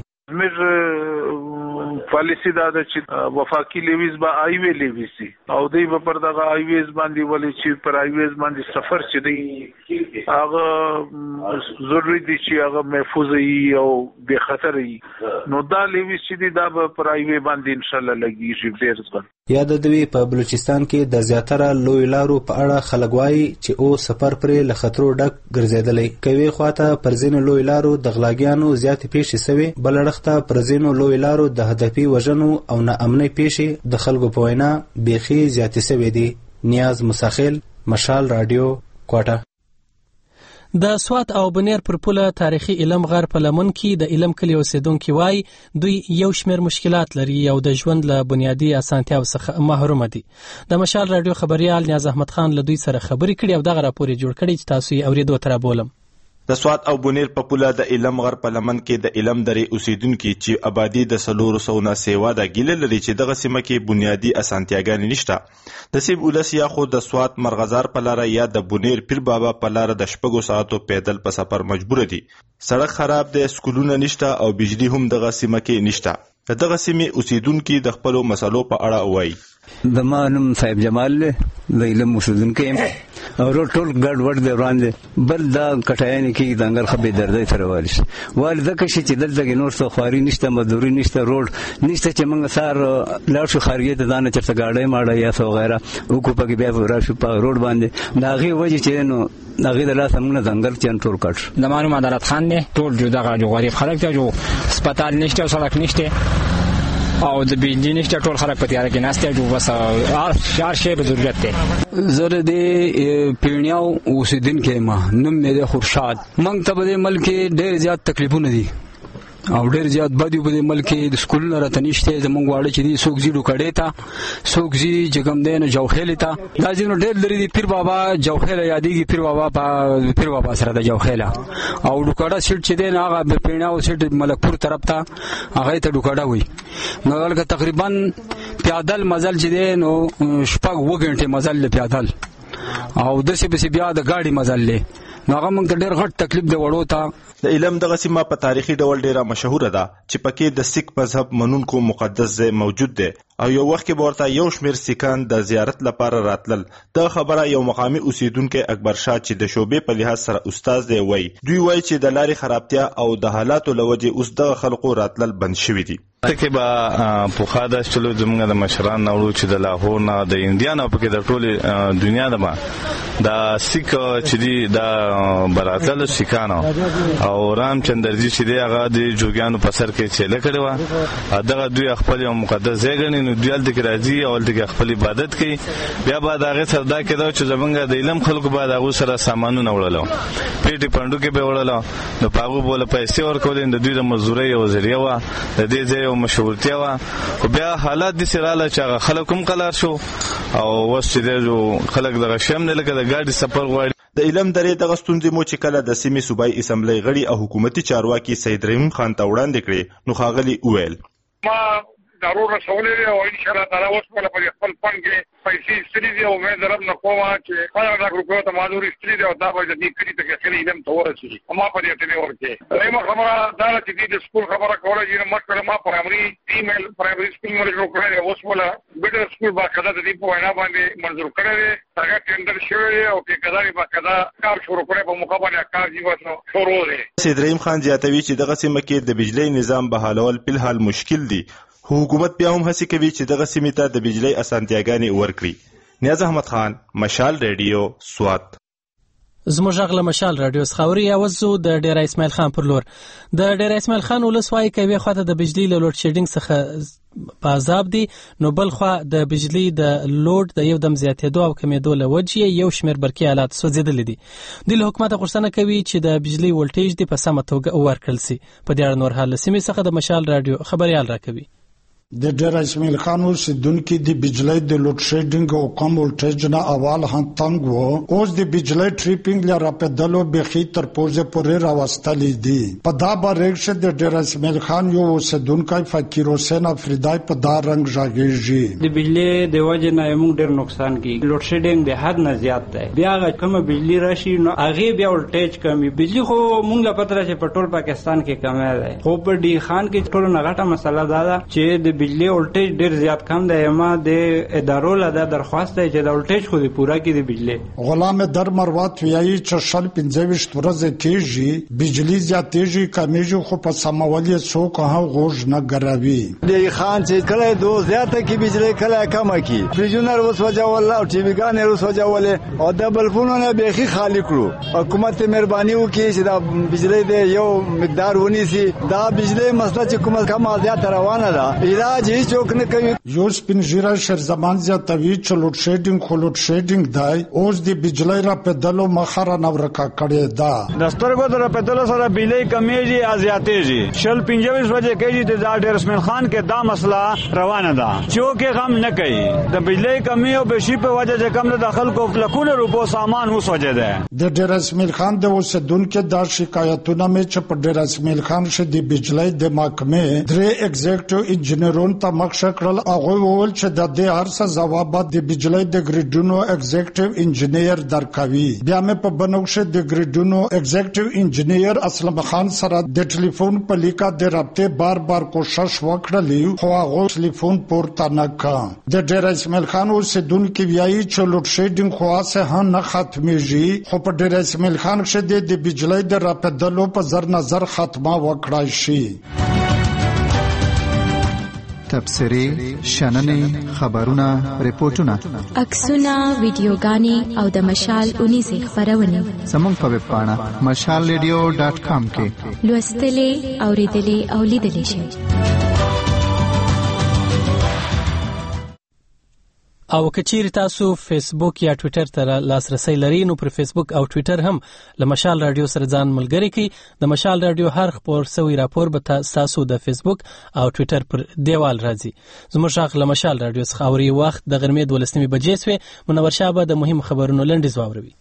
پالیسی دا ده چې وفاقي لیویز به هایوی لیویز سي او دوی به پر دغه هایویز باندې ولې چې پر هایویز باندې سفر چې دی هغه ضروري دي چې هغه محفوظ وي او بے خطر وي. نو دا لیویز چې دی دا به پر هایوی باندې ان شاء الله لګیږي ډیر ځل. یا د دوی په بلوچستان کې د زیاتره لوی لارو په اړه خلک وایي چې او سفر پرې له خطرو ډک ګرځېدلی. کوي خواته پر ځینو لوی لارو د غلاګیانو زیاتې پیښې سوي، بل اړخته پر ځینو لوی لارو د هدفي وژنو او ناامنۍ پیښې د خلکو په وینا بیخي زیاتې سوي دي. نیاز مساخیل، مشال رادیو، کوټه. د سوات او بنیر پر پوله تاریخي علم غر په لمن کې د علم کلی اوسیدونکو وای دوی یو شمېر مشکلات لري او د ژوند له بنیادی اسانتیاو څخه محروم دي. د مشال رادیو خبريال نیاز احمد خان له دوی سره خبرې کړې او دغه راپور جوړ کړی چې تاسو یې اوریدو تر بولم. د سوات او بنیر په پوله د علم غر په لمن کې د علم درې اوسیدونکو چې آبادی د 400 نه سیوا د ګیله لري چې دغه سیمه کې بنیادی اسانتیاګانې نشته. د سیب ولس یا خو د سوات مرغزار په لار یا د بنیر پیر بابا په لار د شپږو ساعتو پیدل په سفر مجبور دي. سړک خراب دی، سکولونه نشته او بجلی هم دغه سیمه کې نشته. دغه سیمه اوسیدونکو د خپل مسلو په اړه وایي. د ما نوم صاحب جمال د علم اوسیدونکو یم روډ ټول ګډ وډ دی وړاندې بل دا کټایانې کې دنګل خبي دردی سره والی شي والده کشي چې دلته نور څه خواري نشته مزدوري نشته روډ نشته چې موږ سار لاړ شو خارجه ته ځان چرته گاډي ماړه یا څه وغیرہ وکړو پکې بیا راشو په روډ باندې دا غي وجه چې نو هغه د لاس موږ ځنګل چن ټول کټ د معلومات عدالت خان دی ټول جدا غریب خلک ته جو هسپتال نشته سړک نشته او د بجلی نشته ټول خلک په تیار کې ناشته جو بس هر شی به ضرورت دی زره دی پیړیاو اوسیدونکو ما نوم مې د خورشاد موږ ته په ملک ډېر زیات تکلیفونه دي او ډېر زیات بدیو په ملک د سکولونو راته نشته زمونږ واړه چې دي څوک زیړو کړي تا څوک زی جګم دین جوخېل تا دا ځینو ډېر لري دي پیر بابا جوخېل یادېږي پیر بابا سره د جوخېل او ډوکړه سیټ چې دی هغه په پیڼاو سیټ ملکپور طرف ته هغه ته ډوکړه وي نو هغه تقریبا پیادل مزل چې دی نو شپږ وګنټه مزل له پیادل او دسه به بیا د گاډي مزل له نو هغه موږ ته ډېر غټ تکلیف دی وړو ته د علم دغه سیمه په تاریخي ډول ډیره مشهوره ده چې پکې د سیک مذهب منونکو مقدس ځای موجود دی او یو وخت کې ورته یو شمیر سیکان د زیارت لپاره راتلل د خبره یو مقامي اوسیدونکو اکبر شاه چې د شوبې په لحاظ سره استاد دی وای دوی وای چې د لارې خرابتیا او د حالاتو لوجه اوس د خلکو راتلل بند شوی دي کې به په خاطر چلو زموږ د مشران نورو چې د لاهور نه د انډیا نه پکې د ټوله دنیا د ما دا سیک چې دی دا براتل سیکانو او رامچندر جی چې دی هغه د جوګیانو په سر کې چله کړو دغه دوی خپل یو مقدس ځای ګڼي نو دوی د راځي او د خپل عبادت کوي بیا بعد هغه سره دا کېدو چې زمونږ د علم خلکو بعد هغه سره سامانونه وړلو پیټي پندو کې به وړلو نو پاغو بوله پیسې ورکولې د دوی د مزدوري او ذریعہ وا د دې ځای او مشهورتیا وا خو بیا حالات د سراله چې خلک هم قلار شو او وس چې خلک دغه شم نه لکه د گاډي سفر غواړي د علم درې د غستونځې مو چې کله د سیمې صوبایي اسمبلی غړي او حکومتي چارواکي سید رحیم خان ته وړاندې کړي نو ښاغلي وویل ما ضرور رسولې او ان شاء الله تعالی اوس په خپل فن کې پیسې استری دي او مې ضرب نه کومه چې 5 روپیو ته معذور استری دي او دا به د دې کړي ته کې علم ته ورسېږي ما په دې ته ورته ایمه خبره دا چې د سکول خبره کوله چې مکه ما پرایمري ایمیل پرایمري سکول مې جوړ کړی اوس ولا بیډر سکول باقاعده د دې په وینا باندې منظور کړی هغه ټینډر شوی او کې کداري باقاعده کار شروع کړی په مقابله کار جیوه شروع دی سید رحیم خان زیاتوي چې دغه سیمه کې د بجلی نظام بحالول په حال مشکل دي حکومت بیا هم هڅه کوي چې دغه سیمې ته د بجلی اسانتیاګانې ورکړي نیاز احمد خان مشال ریډیو سوات زموږ غله مشال رادیو خاوري اوازو د ډیر اسماعیل خان پر لور د ډیر اسماعیل خان ولسوای کوي خواته د بجلی له لوډ شیډینګ څخه په عذاب دي نو بل خو د بجلی د لوډ د یو دم زیاتېدو او کمیدو له وجې یو شمیر برقي آلات سوځیدل دي د حکومت غوښتنه کوي چې د بجلی ولټیج د په سمه توګه ورکړل شي په دې اړه نور حال سیمې څخه د مشال رادیو خبريال راکوي د ډیر اسماعیل خان اوسیدونکو د بجلی د لوډ شیډینګ او کم ولټیج نه اول هم تنګ وو اوس د بجلی ټریپینګ لپاره په دلو بخي تر پوزه پورې راوستلې دي په دا باندې د ډیر اسماعیل خان یو اوسیدونکو فقیر حسین افریدای په دا رنگ ژاګیږي د بجلی د وجه نه موږ ډیر نقصان کی لوډ شیډینګ د حد نه زیات دی بیا کوم بجلی راشي نو هغه بیا ولټیج کمی بجلی خو موږ پته راځي په ټول پاکستان کې کم دی خو په ډی خان کې ټول نه غټه مسله ده چې د بجلی ولټیج ډیر زیات کم دی ما د ادارو له درخواست دی چې د ولټیج خو د پورا کې د بجلی غلام در مروت ویایي چې شل 15 ورځې کېږي بجلی زیاتېږي کمیږي خو په سمولې څوک هم غوږ نه ګروي دی خان چې کله دو زیاته کې بجلی کله کم کی فریجونر وس وجول او ټي وی ګان وس وجول او د بلفونو به خالی کړو حکومت مهرباني وکړي چې دا بجلی د یو مقدار ونیسي دا بجلی مسله چې کومه کم زیات روانه ده علاج چوک نه کوي یو سپینجیرا شرزمان زیاتوي چې لوډ شیډینګ خو لوډ شیډینګ دی اوس د بجلی را پدلو مخره نو رکا کړي دا د سترګو در پدلو سره بجلی کمیږي ازیاتېږي شل 25 وجه کوي چې د ډیر اسماعیل خان کې دا مسله روانه ده چوک غم نه کوي د بجلی کمی او بشي په وجه چې کم د خلکو لکونه روپو سامان اوس وجه ده د ډیر اسماعیل خان د اوسیدونکو دا شکایتونه مې چې په ډیر اسماعیل خان شه د بجلی د محکمې درې ایگزیکټیو انجینیر خبرونو ته مخه کړل. هغه وویل چې د دې هرڅه ځوابات د بجلی د ګریډونو ایگزیکټیو انجینیر درکوي. بیا مې په بنوښه د ګریډونو ایگزیکټیو انجینیر اسلم خان سره د ټلیفون په لیکه د رابطې بار کوشش وکړلی، خو هغه ټلیفون پورته نه کړ. د ډیر اسماعیل خان اوسیدونکو ویایي چې لوډ شیډینګ خاصه هم نه ختميږي، خو په ډیر اسماعیل خان کې د بجلی د راپدلو په زر نظر ختمه وکړای شي. تبصرې، شننې، خبرونه، ریپورتونه، عکسونه، ویډیوګانې او د مشال 19 خبرونه زموږ په ویب پاڼه mashalradio.com کې لوستلې، اوریدلې او لیدلې شئ. او کچیر تاسو فیسبوک یا ټوئیټر ته لاسرسي لرئ نو پر فیسبوک او ټوئیټر هم له مشال رادیو سره ځان ملګری کړئ. د مشال رادیو هر خبر سوي راپور به تاسو د فیسبوک او ټوئیټر پر دیوال راځي. زموږ شاخ له مشال رادیو څخه اوري وخت د غرمې 12 بجې سوې. منور شابه د مهم خبرونو لنډیز واوروي.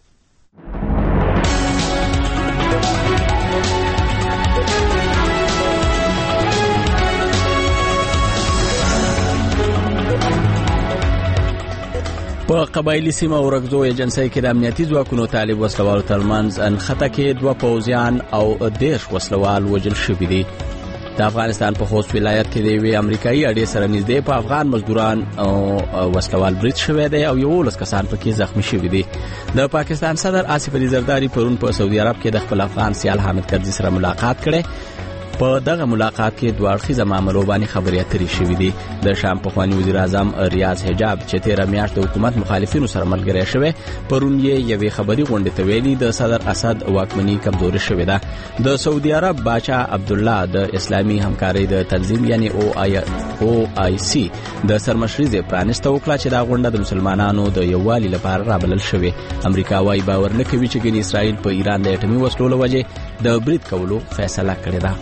په قبایلی سیمه ورګزو ایجنسی کې د امنیتي ځواکونو طالب وسلوالو ترمنځ انخته کې 2 پوځیان او 10 وسلوال وژل شوي دي. د افغانستان په خوست ولایت کې د یوې امریکایي اډې سره نږدې په افغان مزدوران او وسلوال برید شوی دی او 11 کسان پکې زخمی شوي دي. د پاکستان صدر آصف علي زرداری پرون په سعودي عرب کې د خپل افغان سیال حامد کرزي سره ملاقات کړي. په دغه ملاقات کې دوه اړخیزه معاملو باندې خبرې اترې شوې دي. د شام پخوانی وزیر اعظم ریاض حجاب چې 13 میاشت د حکومت مخالفینو سره ملګری شوی، پرون یې یوې خبري غونډې ته ویلي د صدر اسد واکمني کمزوري شوې ده. د سعودي عرب بادشاه عبدالله د اسلامي همکارۍ د تنظیم یعنی OIC د سرمشري ځای پرانسته وکړه چې دا غونډه د مسلمانانو د یووالي لپاره رابلل شوې. امریکا وايي باور نه کوي چې ګنې اسرائیل په ایران د اټومي وسلو له وجې د برید کولو فیصله کړې ده.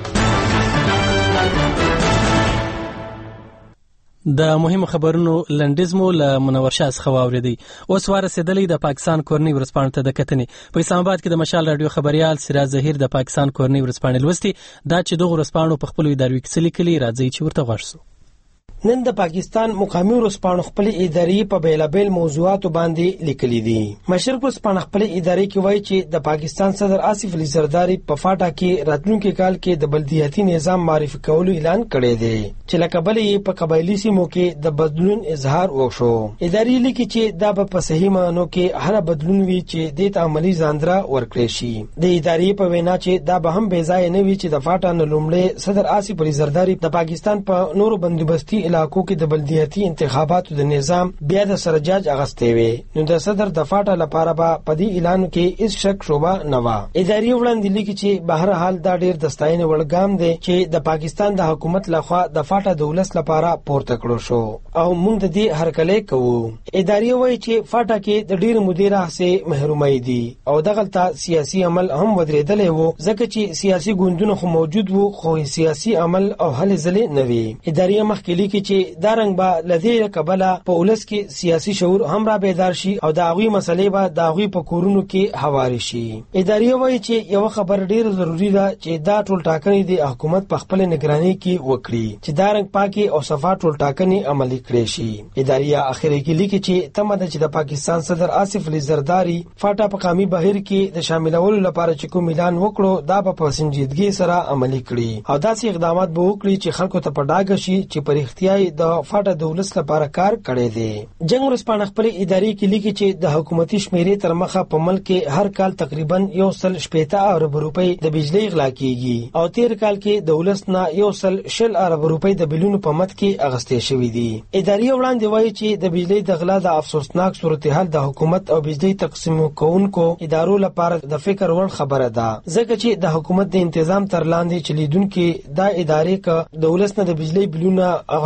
د مهم خبرونو لنډیزمو له منور شاه څخه واوریدي. اوس ورسېدلې د پاکستان کورنۍ ورځپاڼې ته د کتنې. په اسلام آباد کې د مشال رادیو خبريال سراج ظهیر د پاکستان کورنۍ ورځپاڼې لوستي. دا چې دغه ورځپاڼو په خپل اداري کې لیکلي راځي چې ورته غوښسو. نن د پاکستان مقامي ورځپاڼو خپل اداري په بیلابل موضوعاتو باندې لیکلي دي. مشرق ورځپاڼه خپل اداري کې وایي چې د پاکستان صدر آصف علي زرداری په فاټا کې راتلونکي کال کې د بلدیاتي نظام معرفي کولو اعلان کړی دی چې لکه بلې په قبایلی سیمو کې د بدلون اظهار وشو. اداري لیکي چې دا په صحیح معنی کې هر بدلون وی چې د عملی ځاندرا ورکړي شي. د اداري په وینا چې دا به هم بې ځای نه وي چې د فاټا نه لومړی صدر آصف علي زرداری د پاکستان په نورو بندوبستي علاقو کې د بلدیاتي انتخاباتو د نظام بیا د سرجاج اغستې وي، نو د صدر د فاټا لپاره به په دې اعلان کې هیڅ شک شوبه نه و. اداري وړاندې لیکي چې بهر حال دا ډیر د ستاینې وړ ګام دی چې د پاکستان د حکومت لخوا د فاټا د ولس لپاره پورته کړو شو او موږ د دې هرکلی کوو. اداري وایي چې فاټا کې د ډیر مدیره سه محرومي دي او دغلطه سیاسي عمل هم ودرېدلې وو ځکه چې سیاسي ګوندونه خو موجود وو خو سیاسي عمل او هلې ځلې نه وي. اداري مخکلي کې چې دا رنګ به لدې کبله په ولس کې سیاسي شعور هم را بیدار شي او د هغوی مسلې به د هغوی په کورونو کې هواري شي. اداري وایي چې یو خبر ډیر ضروری ده چې دا ټول ټاکنې د حکومت په خپل نگراني کې وکړي چې دا رنګ پاکي او صفا ټول ټاکنې عملي کړي شي. اداري اخري کې لیکي چې تمه ده چې د پاکستان صدر آصف علي زرداری فاټا په قومي بهیر کې د شاملولو لپاره چې کوم اعلان وکړو دا په سنجیدګي سره عملي کړي او داسې اقدامات به وکړي چې خلکو ته په ډاګه شي چې په اړتیاي د فاټا د ولس لپاره کار کړی دی. جنگ ورځپاڼه خپل اداري کې لیکي چې د حکومتي شمیرې تر مخه په ملک کې هر کال تقریبا 160 ارب روپۍ د بجلی غلا کیږي او تیر کال کې د ولس نه 160 ارب روپۍ د بلونو په مت کې اغستې شوې دي. اداري وړاندې وایي چې د بجلی د غلا د افسوسناک صورتحال د حکومت او بجلی تقسیم کوونکو ادارو لپاره د فکر وړ خبره ده ځکه چې د حکومت د تنظیم تر لاندې چلیدونکو د ادارې ک د ولس نه د بجلی بلونه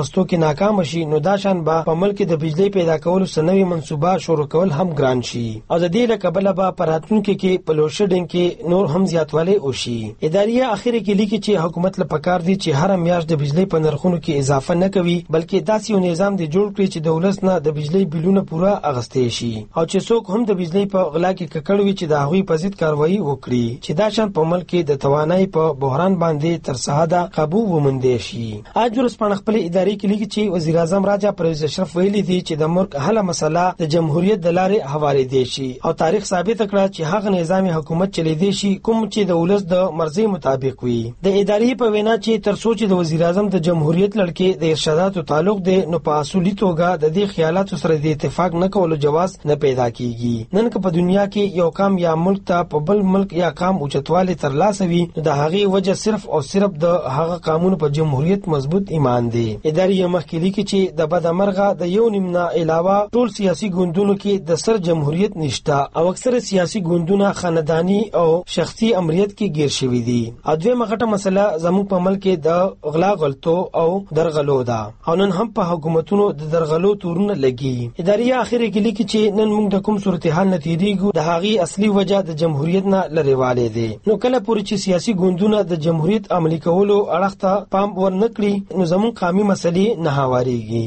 اغستو کې ناکام شي نو دا شان به په ملک د بجلی پیدا کولو سنوي منصوبه شروع کول هم ګران شي او د دې لکبله به پراتونکو کې په لوډ شیډینګ کې نور هم زیاتوالی وشي. ادارې اخر کې لیکي چې حکومت له پکار دي چې هر میاشت د بجلی په نرخونو کې اضافه نه کوي بلکې داسې یو نظام دی جوړ کړي چې د ولس نه د بجلی بلونه پوره اغستې شي او چې څوک هم د بجلی په غلا کې ککړ وي چې د هغوی په ضد کاروایی وکړي چې دا شان په ملک کې د توانایي په بحران باندې تر سهاده قابو وموندې شي. اج ورځپاڼه خپل ادارې کې لیکي چې وزیر اعظم راجا پرویز اشرف ویلي دي چې د ملک هله مسله د جمهوریت د لارې حواله دي شي او تاریخ ثابت کړه چې هغه نظام حکومت چلی دی شي کوم چې د ولس د مرزي مطابق وي. د ادارې په وینا چې تر څو چې د وزیر اعظم د جمهوریت لړکې د ارشاداتو تعلق دی نو په اصولي توګه د دې خیالاتو سره د اتفاق نه کولو جواز نه پیدا کیږي. نن که په دنیا کې یو کام یا ملک ته په بل ملک یا کام اوچتواله تر لاسه وي نو د هغه وجه صرف او صرف د هغه قانون په جمهوریت مضبوط ایمان دی. ادارې مخکې لیکي چې د بدمرغه د یو نیم نه علاوه ټول سیاسي ګوندونو کې د سر جمهوریت نشته او اکثره سیاسي ګوندونه خاندانی او شخصي امریت کې گیر شوي دي. او دویمه غټه مسله زموږ په ملک کې د غلا غلطو او درغلو ده او نن هم په حکومتونو د درغلو تورونه لګي. ادارې اخر کې لیکي چې نن موږ د کوم صورتحال نتیریږو د هغه اصلي وجه د جمهوریت نه لریواله دي. نو کله پورې چې سیاسي ګوندونه د جمهوریت عملي کولو اړخ ته پام ورنکړي نو زموږ قومي مسلې نه هواريږي.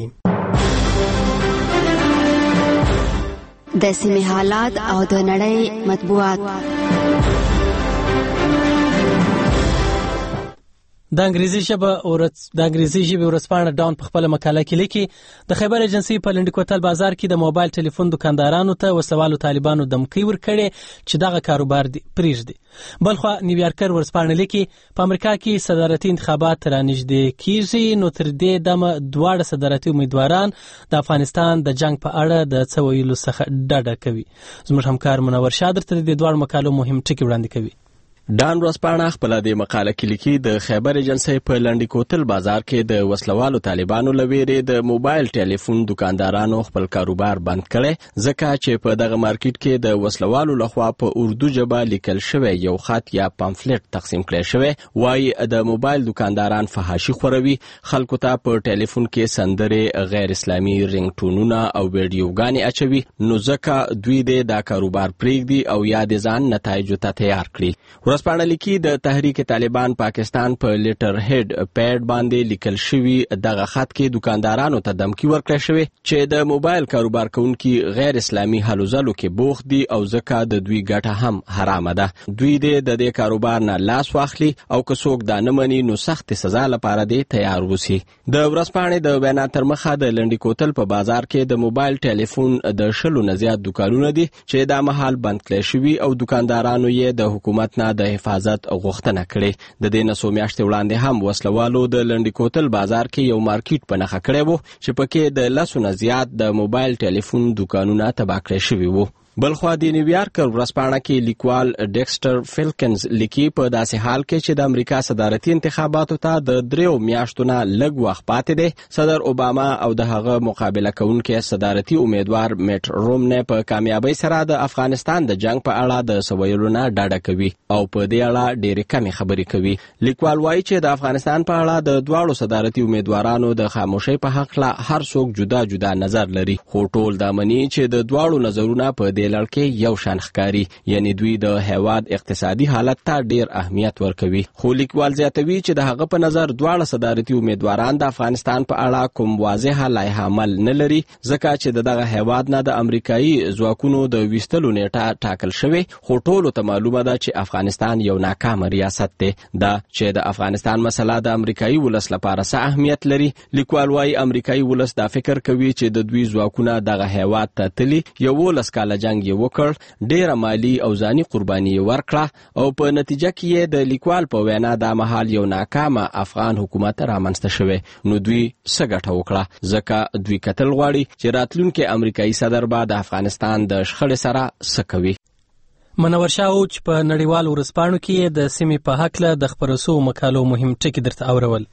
د سیمې حالات او د نړۍ مطبوعات. د انګریزي ژبې ورځپاڼه ډاون په خپل مقاله کې لیکي د خیبر ایجنسی په لنډی کوتل بازار کې د موبایل ټلیفون دکاندارانو ته وسوالو طالبانو دمکی ورکړي چې دغه کاروبار پریږدي. بلخو نیویارکر ورځپاڼه لیکي په امریکا کې صدارتي انتخابات رانږدې کیږي نو تر دې دمه دواړه صدارتي امیدواران د افغانستان د جنگ په اړه د څه ویلو څخه ډډه کوي. زموږ همکار منور شاه درته د دواړو مقالو مهم ټکي وړاندې کوي. ډان ورځپاڼه خپل د مقاله کې لیکي د خیبر ایجنسی په لنډی کوتل بازار کې د وسلوالو طالبانو لویرې د موبایل ټلیفون دکاندارانو خپل کاروبار بند کړي ځکه چې په دغه مارکیټ کې د وسلوالو لخوا په اردو ژبه لیکل شوی یو خط یا پامفلټ تقسیم کړی شوی وایي د موبایل دکانداران فحاشي خوروي خلکو ته په ټلیفون کې سندرې غیر اسلامي رنګټونونه او ویډیوګانې اچوي نو ځکه دوی د کاروبار پریږدي او یا د ځان نتایجو ته تیار کړي. ورځپاڼه لیکي د تحریک طالبان پاکستان په لیټر هډ پیډ باندې لیکل شوی دغه خط کې دکاندارانو ته دمکی ورکړی شوی چې د موبایل کاروبار کوونکي غیر اسلامي هلوځلو کې بوخت دي او ځکه د دوی ګټه هم حرامه ده. دوی د دې کاروبار نه لاس واخلي او که څوک دا نه مني نو سخت سزا لپاره دی تیار وسی. د ورځپاڼې د بیان تر مخه د لنډی کوتل په بازار کې د موبایل ټلیفون د 100 نه زیات دکانونه دي چې دا مهال بند کړي شوی او دکاندارانو یې د حکومت نه د حفاظت غوښتنه کړې. د دې نسو میاشتې وړاندې هم وسلوالو د لنډی کوتل بازار کې یو مارکیټ په نښه کړی وو چې پکې د 100 نه زیات د موبایل ټلیفون دکانونه تباه کړی شوي وو. بلخوا د نیویارکر ورځپاڼه کې لیکوال ډیکسټر فیلکنز لیکي په داسې حال کې چې د امریکا صدارتي انتخاباتو ته د 3 میاشتو نه لږ وخت پاتې دی صدر اوباما او د هغه مقابله کوونکي صدارتي امیدوار میټ رومنی په کامیابی سره د افغانستان د جنگ په اړه د سویلو نه ډاډه کوي او په دې اړه ډېرې کمې خبرې کوي. لیکوال وایي چې د افغانستان په اړه د دواړو صدارتي امیدوارانو د خاموشۍ په حق لا هر څوک جدا جدا نظر لري خو ټول دا مني چې د دواړو نظرونه په دې لړ کې یو شان ښکاري یعنی دوی د هیواد اقتصادي حالت ته ډیر اهمیت ورکوي. خو لیکوال زیاتوي چې د هغه په نظر دواړه صدارتي امیدواران د افغانستان په اړه کوم واضحه لایحه عمل نه لري ځکه چې دغه هیواد نه د امریکایي ځواکونو د ویستلو نیټه ټاکل شوی خو ټولو ته معلومه ده چې افغانستان یو ناکام ریاست دی. دا چې د افغانستان مسله د امریکایي ولس لپاره څه اهمیت لري. لیکوال وايي امریکایي ولس دا فکر کوي چې د دوی ځواکونه دغه هیواد ته تلي 11 کاله جنگ وکړ ډیره مالی او ځاني قرباني ورکړه او په نتیجه کې د لیکوال په وینا د مهال یو ناکامه افغان حکومت رامنځته شوی نو دوی څه ګټه وکړه ځکه دوی کتل غواړي چې راتلونکي امریکایي صدر به د افغانستان د شخړې سره څه کوي. منور شاه چې په نړیوال ورځپاڼو کې د سیمې په هکله د خپرو شوو مقالو مهم ټکي درته اورول.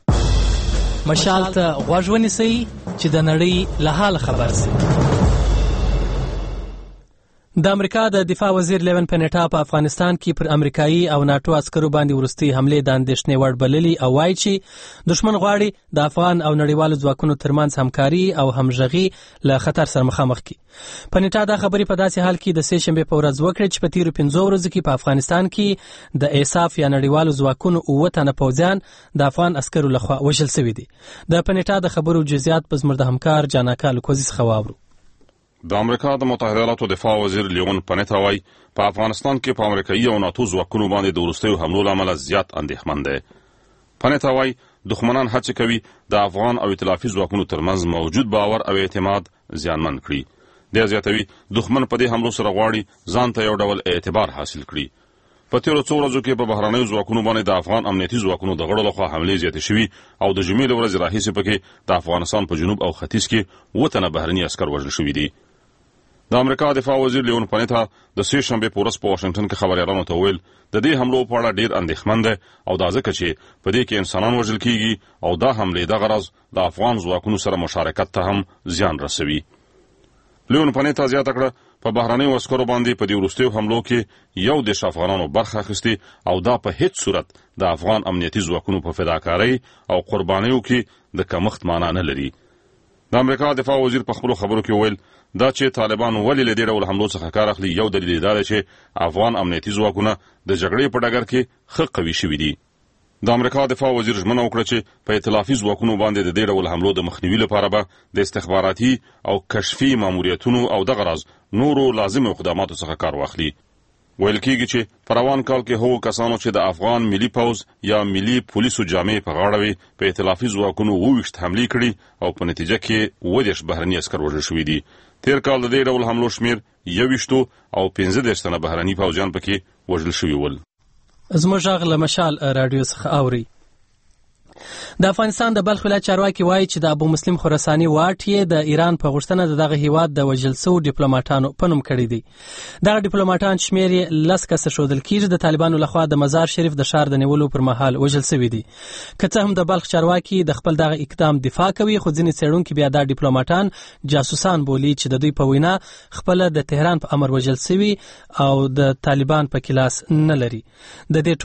مشال ته غوږ ونیسئ چې د نړۍ له حال خبر شئ. د امریکا د دفاع وزیر لیون پنیټا په افغانستان کې پر امریکایي او ناتو عسکرو باندې ورستي حمله د اندېښنې وړ بللي او وایي چې دشمن غواړي د افغان او نړیوالو ځواکونو ترمنځ همکاري او همغږي له خطر سره مخامخ کړي. پنیټا دا خبرې په داسې حال کې د سې شنبې په ورځ وکړې چې په تیرو 15 ورځو کې په افغانستان کې د ایساف یا نړیوالو ځواکونو 9 تنه پوځیان د افغان عسکرو لخوا وژل شوي دي. د پنیټا د خبرو جزئیات په زموږ د همکار جاناکا لوکوزي څخه واورو. د امریکا د متحده ایالاتو دفاع وزیر لیون پنیټا وايي په افغانستان کې په امریکایي او ناتو ځواکونو باندې د وروستیو حملو له امله زیات اندېښمن دی. پنیټا وايي دښمنان هڅه کوي د افغان او ائتلافي ځواکونو ترمنځ موجود باور او اعتماد زیانمن کړي. د زیاتوي دښمن په دې حملو سره غواړي ځان ته یو ډول اعتبار حاصل کړي. په تیرو څو ورځو کې په بهرنیو ځواکونو باندې د افغان امنیتي ځواکونو د غړو لخوا حملې زیاتې شوي او د جمعې له ورځې راهیسې پکې د افغانستان په جنوب او ختیځ کې 9 تنه بهرني عسکر وژل شوي دي. د امریکا دفاع وزیر لیون پنیټا د سې شنبې په ورځ په واشنگټن کې خبريالانو ته وویل د دې حملو په اړه ډیر اندېښمن دی او دا ځکه چې په دې کې انسانان وژل کیږي او دا حملې د غرض د افغان ځواکونو سره مشارکت ته هم زیان رسوي. لیون پنیټا زیاته کړه په بهرنیو عسکرو باندې په دې وروستیو حملو کې یو د افغانانو برخه اخیستي او دا په هیڅ صورت د افغان امنیتي ځواکونو په فداکارۍ او قربانیو کې د کمښت معنا نه لري. د امریکا دفاع وزیر په خپلو خبرو کې وویل دا چې طالبان ولې له دې ډول حملو څخه کار اخلي یو دلیل دا دی چې افغان امنیتي ځواکونه د جګړې په ډګر کې ښه قوي شوي دي. د امریکا دفاع وزیر ژمنه وکړه چې په ائتلافي ځواکونو باندې د دې ډول حملو د مخنیوي لپاره به د استخباراتي او کشفي ماموریتونو او د غرض نورو لازمو اقداماتو څخه کار واخلي. ویل کېږي چې په روان کال کې هغو کسانو چې د افغان ملي پوځ یا ملي پولیسو جامې په غاړه وي په ائتلافي ځواکونو 28 حملې کړي او په نتیجه کې 19 بهرني عسکر وژل شوي دي. تیر کال د دې ډول حملو شمیر 21 او 15 تنه بهرني پوځیان پکې وژل شوي ول. زموږ غږ له مشال رادیو څخه اوري. د افغانستان د بلخ ولایت چارواکي وایي چې د ابو مسلم خراساني واټ یې د ایران په غوښتنه دغه هیواد د وژل شوو ډیپلوماټانو په نوم کړی دی. دغه ډیپلوماټان شمیر یې 10 کسه ښودل کېږي د طالبانو لخوا د مزار شریف د ښار د نیولو پر مهال وژل شوي دي. که څه هم د بلخ چارواکي د خپل دغه اقدام دفاع کوي خو ځینې څېړونکي بیا دا ډیپلوماټان جاسوسان بولي چې د دوی په وینا خپل د تهران په امر وژل شوي او د طالبان په کلاس نه لري. د دې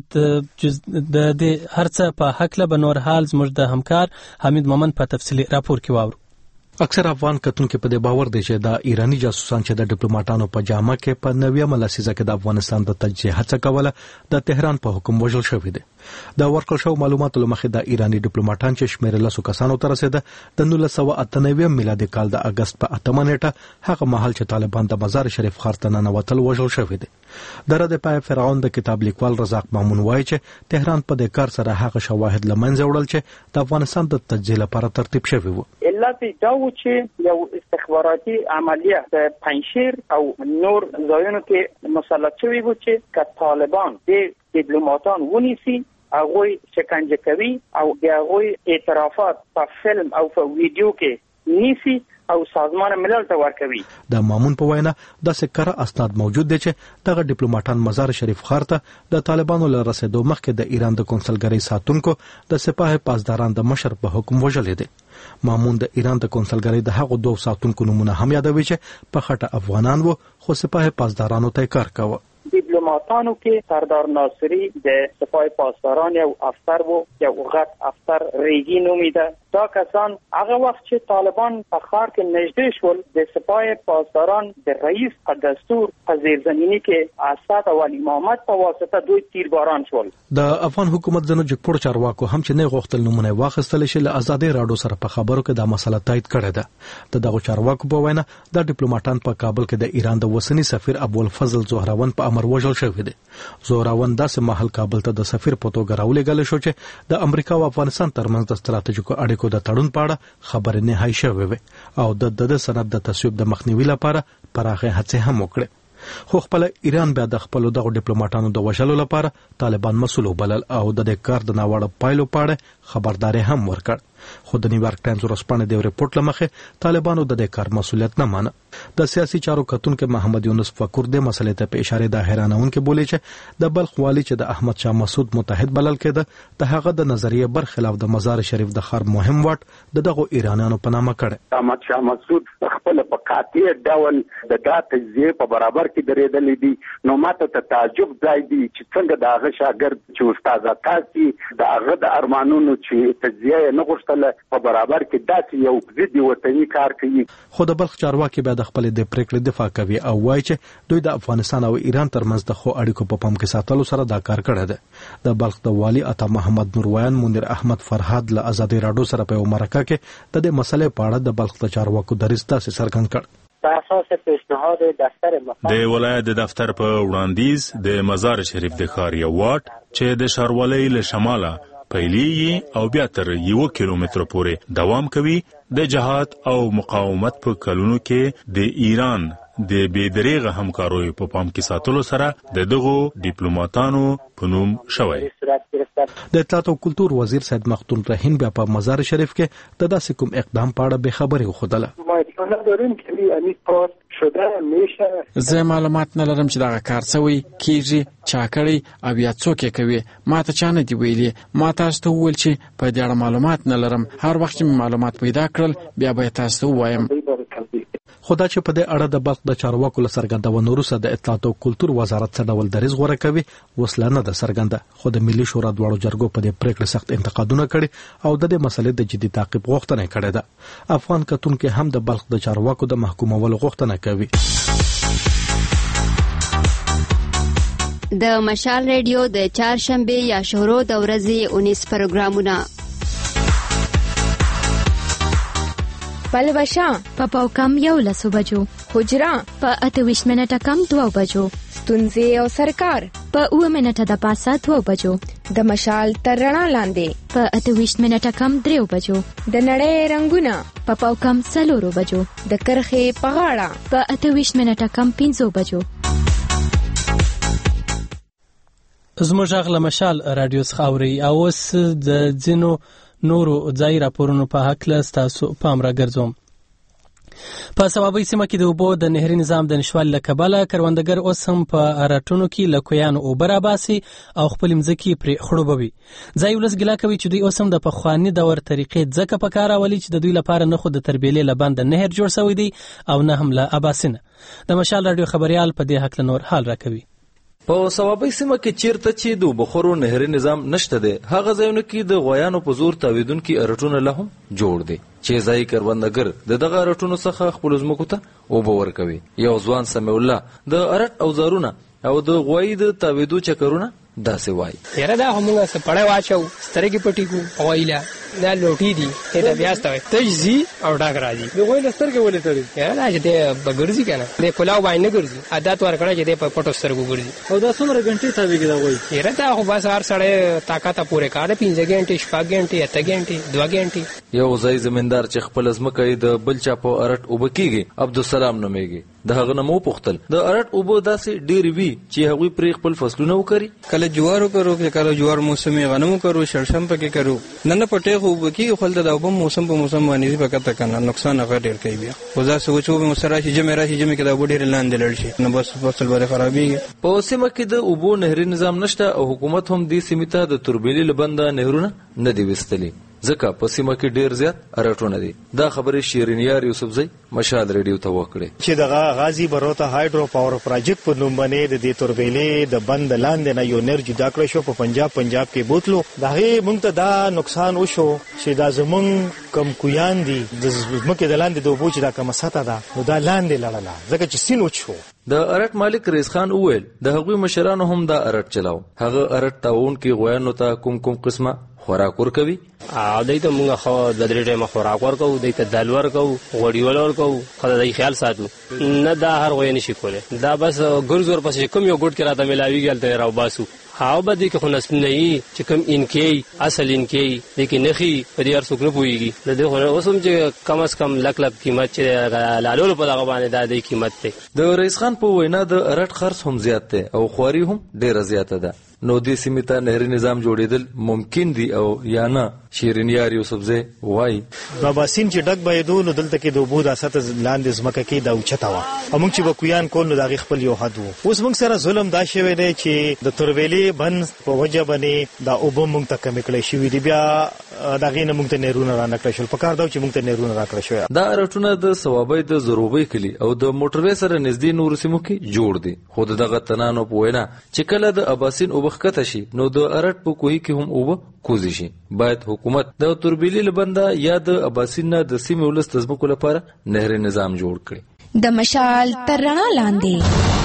ټولي د هرڅه په حق له بنور حال زموږ د همکار حمید مومن په تفصیلي راپور کې واورو. اکثر افغان کتونکو په دې باور دي چې د ایرانی جاسوسان چې د ډیپلوماټانو په جامه کې په 90 لسیزه کې د افغانستان د تجزیه هڅه کوله د تهران په حکم وژل شوی دی. د ورکړل شو معلوماتو لمخې د ایرانی ډیپلوماټان چې شمیر 10 کسانو ته رسیده د 1998 میلادي کال د اگست په 8 نیټه هغه مهال چې طالبان د مزار شریف ښار ته ننوتل وژل شوی دی. د رد پای فرعون د کتاب لیکوال رزاق مامون وایي چې تهران په دې کار سره هغه شواهد لمنځه وړل چې د افغانستان د تجزیه لپاره ترتیب شوی وو. علت دا و چې یو استخباراتي عملیه د پنځشیر او نور ځایونو کې مسلط شوی و چې طالبان د ډیپلوماټان ونیسي هغه شکنجه کوي او هغه اعترافات په فلم او په ویډیو کې نیسي او سازمان ملل ته ورکوي. د مامون په وینا د سکره اسناد موجود دي چې دغه ډیپلوماټان مزار شریف ښار ته د طالبانو له رسیدو مخکې د ایران د کنسولګری ساتونکو د سپاه پاسداران د مشر په حکم وژل دي. مامون د ایران د کنسولګری د هغو 2 ساتونکو نمونه هم یادوي چې په خټه افغانان وو خو سپاه پاسدارانو ته کار کاوه. ډیپلوماټانو کې سردار ناصری د سپاه پاسداران یو افسر وو یو غټ افسر ریګی نومیده. دا کسان هغه وخت چې طالبان په ښار کې نږدې شول د سپاه پاسداران د رئیس په دستور په زیرزمینی کې اسد او امامت په واسطه دوی تیرباران شول. د افغان حکومت ځنه جګپور چارواکو هم چې نه غوښتل نمونه واخیستل شي له آزادۍ راډیو سره په خبرو کې دا مسله تایید کړې ده. د دغه چارواکو په وینا د ډیپلوماټان په کابل کې د ایران د وسنی سفیر ابوالفضل زهراون په امر وژل شوی دی. زهراون داسې مهال کابل ته د سفیر په توګه راولېږل شو چې د امریکا او افغانستان ترمنځ د ستراتیژیکو اړیکو د تړون په اړه خبرې نه هاي شوې وي او د سند د تصویب د مخنیوي لپاره پراخه هڅې هم وکړې. خو خپل ایران بیا د خپل دغه ډیپلوماټانو د وژلو لپاره طالبان مسؤل وبلل او د دې کار د ناوړه پایلو په اړه خبرداري هم ورکړ. خو د نیویارک ټایمز ورځپاڼې د ریپورت لمخه طالبانو د دې کار مسولیت نه مانه. د سیاسي چارو کتونکو محمد یونس فقور د مسلې ته په اشاره د حیرانونکو بولی چې د بلخ والی چې د احمد شاه مسعود متحد بلل کېده د هغه د نظریه برخلاف د مزار شریف د خار مهم واټ دغه ایرانیانو په نامه کړ. احمد شاه مسعود خپل په قاطع ډول د تجزیه په برابر کې درېدلې دي. نو ماته ته تعجب ځای دی چې څنګه د هغه شاګرد چې استاد عطاسي د هغه د ارمانونو چې تجزیه نه غوښتله په برابر کې داسې یو ضد وطني کار کوي. خو د بلخ چارواکي بیا د خپل د پریکړې دفاع کوي او وایي چې دوی د افغانستان او ایران ترمنځ د خو اړیکو په پام کې ساتلو سره دا کار کړی دی. د بلخ د والی عطا محمد نورویان منیر احمد فرهاد له آزادي راډیو سره په مرکه کې د دې مسلې په اړه د بلخ د چارواکو دریځ تاسو څرګند کړ. د ولایت د دفتر په وړاندیز د مزار شریف د ښار یو واټ چې د ښاروالۍ له شماله پیلیږي او بیا تر 1 کیلومتر پورې دوام کوي د جهاد او مقاومت په کلونو کې د ایران د بېدریغه همکاروي په پام کې ساتلو سره د دغو ډیپلوماټانو په نوم شوی. د اطلاعات او کلتور وزیر سید مختون رحیم بیا په مزار شریف کې د داسې کوم اقدام په اړه به خبرې وخدله. زه معلومات نه لرم چې دا کار څوی کیږي چا کړی او یا څوک یې کوي. ما ته چا نه دی ویلي. ما تاسو ته وویل چې په دې اړه معلومات نه لرم. هر وخت چې معلومات پیدا کړل بیا به تاسو ته وایم. خدا چې په دې اړه د بلخ د چارواکو له څرګندونو وروسته د اطلاعات او کلتور وزارت څه ډول دریځ غوره کوي وسله نه ده څرګنده. خو د ملي شورا دواړو جرګو په دې پریکړې سخت انتقادونه کړي او د دې مسلې د جدي تعقیب غوښتنه کړې ده. افغان کتونکو هم د بلخ د چارواکو د محکومولو غوښتنه کوي. د مشال ریډیو د چهارشنبه یا شهرو د ورځې 19 پروګرامونه پلوشا په پاوکم 11 بجو، حجرا په 28 منټه کم 2 بجو، ستونزې او سرکار په 9 منټه د پاسه 2 بجو، د مشال تر رڼا لاندې په 28 منټه کم 3 بجو، د نړۍ رنگونه په پاوکم 4 بجو، د کرخې په غاړه په 28 منټه کم 5 بجو. زموږ غږ له مشال رادیو څخه اوري او اوس د ځینو نورو ځای راپورونو په حق له تاسو پام را ګرځوم. په سوابۍ سیمه کې د اوبو د نهري نظام د نشوالي له کبله کروندګر اوس هم په اراټونو کې له کویانو اوبه راباسي او خپل مځکې پرې خړوبوي. ځای ولس ګیله کوي چې دوی اوس هم د پخواني دور طریقې ځکه په کار راولي چې د دوی لپاره نه خو د تربیلې له بنده نهر جوړ شوی دی او نه هم له اباسینه. د مشال رادیو خبريال په دې حق له نور حال راکوي. په سوابۍ سیمه کې چیرته چې د بخورو نهري نظام نشته دی هغه ځایونه کې د غویانو په زور تاویدونکي ارټونه له هم جوړ دي چې ځای کروندګر دغه ارټونو څخه خپل ځمکو ته اوبه ورکوي. یو ځوان سمیع الله د ارټ اوزارونه او د غوی د تاویدو چکرونه داسې وایي. یاره دا همغه سپړې واچو سترګې پټې کو اوایلا دا لوټي دي ته بیا ستوي تجزي او ډاګ راځي د غوی لسترګې ولې تړي یاره دا چې د بغرزي کنه د کلاو باندې ګرځي عادت ورکړه چې د پټو سترګو ګرځي او دا څومره غنټې تاویږي دا غوی یاره دا خو بس هر سړی طاقت پوره کار 15 غنټې 6 غنټې 8 غنټې 2 غنټې. یو ځای زمیندار چې خپل ځمکې د بل چا په ارټ وبکیږي عبدالسلام نومېږي. د هغه نمو پختل د ارټ اوبو داسې ډېر وی چې هغوی پرې خپل فصلونه وکړي. کله جوارو کرو کله جوار موسمي غنمو کرو شړشم پکې کرو نن پټې خو وبکی خپل د اوبو موسم په موسم باندې پکته کنه نقصان هغه ډېر کوي. بیا خو دا سوچو به مسراشي جمع راشي جمع کې د اوبو ډېر لاندې لړ شي نو بس فصل باندې خرابېږي. په سیمه کې د اوبو نهري نظام نشته او حکومت هم دې سیمې ته د تربیلې لبنده نهرونه نه دی وستلي ځکه په سیمه کې ډیر زیات ارټونه دي. دا خبرې شیرینیار یوسفزئی مشال ریډیو ته وکړي چې دغه غازی بروته هایدرو پاور پروجیکټ په نوم باندې د دې توربېلې د بند لاندې نه یو نر جدا کړی شو په پنجاب کې بوتلو. دغه مونږ ته دا نقصان وشو چې دا زمونږ کم کویان دي د زمکه د لاندې د اوبو چې دا کومه سطح ده نو دا لاندې لړله ځکه چې سین وچو. د ارټ مالک رئیس خان وویل د هغوی مشرانو هم دا ارټ چلاو. هغه ارټ تاون کې غویانو ته کوم قسمه خوراک ورکوي او دای ته موږ خو د درې ټیمه خوراک ورکو دای ته دال ورکو غوړی ورکو خدای خیال ساتو نه دا هر غوی نشي کوله دا بس ګرځور پسې کوم یو ګډ کې راته ملاویږي تل راو باسو هاو به دې کې خو نسل نه وي چې کوم انکې اصل انکې دې کې نخي په دې هر څوک نه پوهېږي د دې خو اوس هم چې کم از کم لک قیمت چې لالولو په دغه باندې دا دې قیمت دی. د رئیس خان په وینا د رټ خرڅ هم زیات دی او خواري هم ډیره زیاته ده. نو دې سیمې ته نهري نظام جوړېدل ممکن دي او یا نه؟ شیرینیار یوسفزی وایي بابا سین چې ډک بهېدو نو دلته کې د اوبو دا سطح لاندې ځمکه کې دا اوچته وه او موږ چې به کویان کول نو د هغې خپل یو حد و. اوس موږ سره ظلم دا شوی دی چې د توربېلې بند په وجه باندې دا اوبه موږ ته کمې کړی شوي دي. بیا د هغې نه موږ ته نهرونه را نه کړی شول. په کار دا چې موږ ته نهرونه را کړی شوی. دا رټونه د صوابۍ د زروبۍ کلي او د موټروې سره نږدې نورو سیمو کې جوړ دي. خو د دغه تنانو په وینا چې کله د اباسین اوبه ښکته شي نو د ارټ په کوهي کې هم اوبه کوزي شي. باید حکومت د توربېلې له بنده یا د اباسین نه د سیمې ولس د ځمکو لپاره نهري نظام جوړ کړي. د مشال تر رڼا لاندې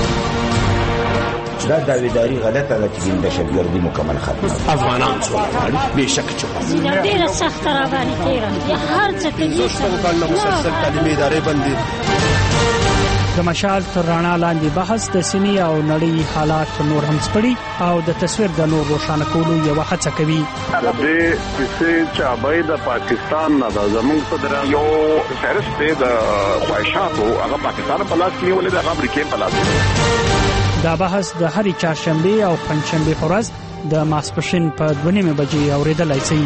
دا داویداری غلطه ده چې د دهشتګردي مکمل ختمه افغانان څو غواړي بېشکه چې ډېره سخته راباندې تېره یا هر څه کوي مسلسل تعلیمي ادارې بندي. د مشال تر رڼا لاندې بحث د سیمې او نړۍ حالات نور هم سپړي او د تصویر د نور روښانه کولو یوه هڅه کوي. د دې کیسې چابۍ د پاکستان نه ده. زموږ په یو فهرست دی د خواهشاتو هغه پاکستان په لاس کې نیولې ده، هغه امریکې په لاس کې. دا بحث د هرې چهارشنبې او پنجشنبې په ورځ د ماسپښین په 2:30 بجې اورېدلی شئ.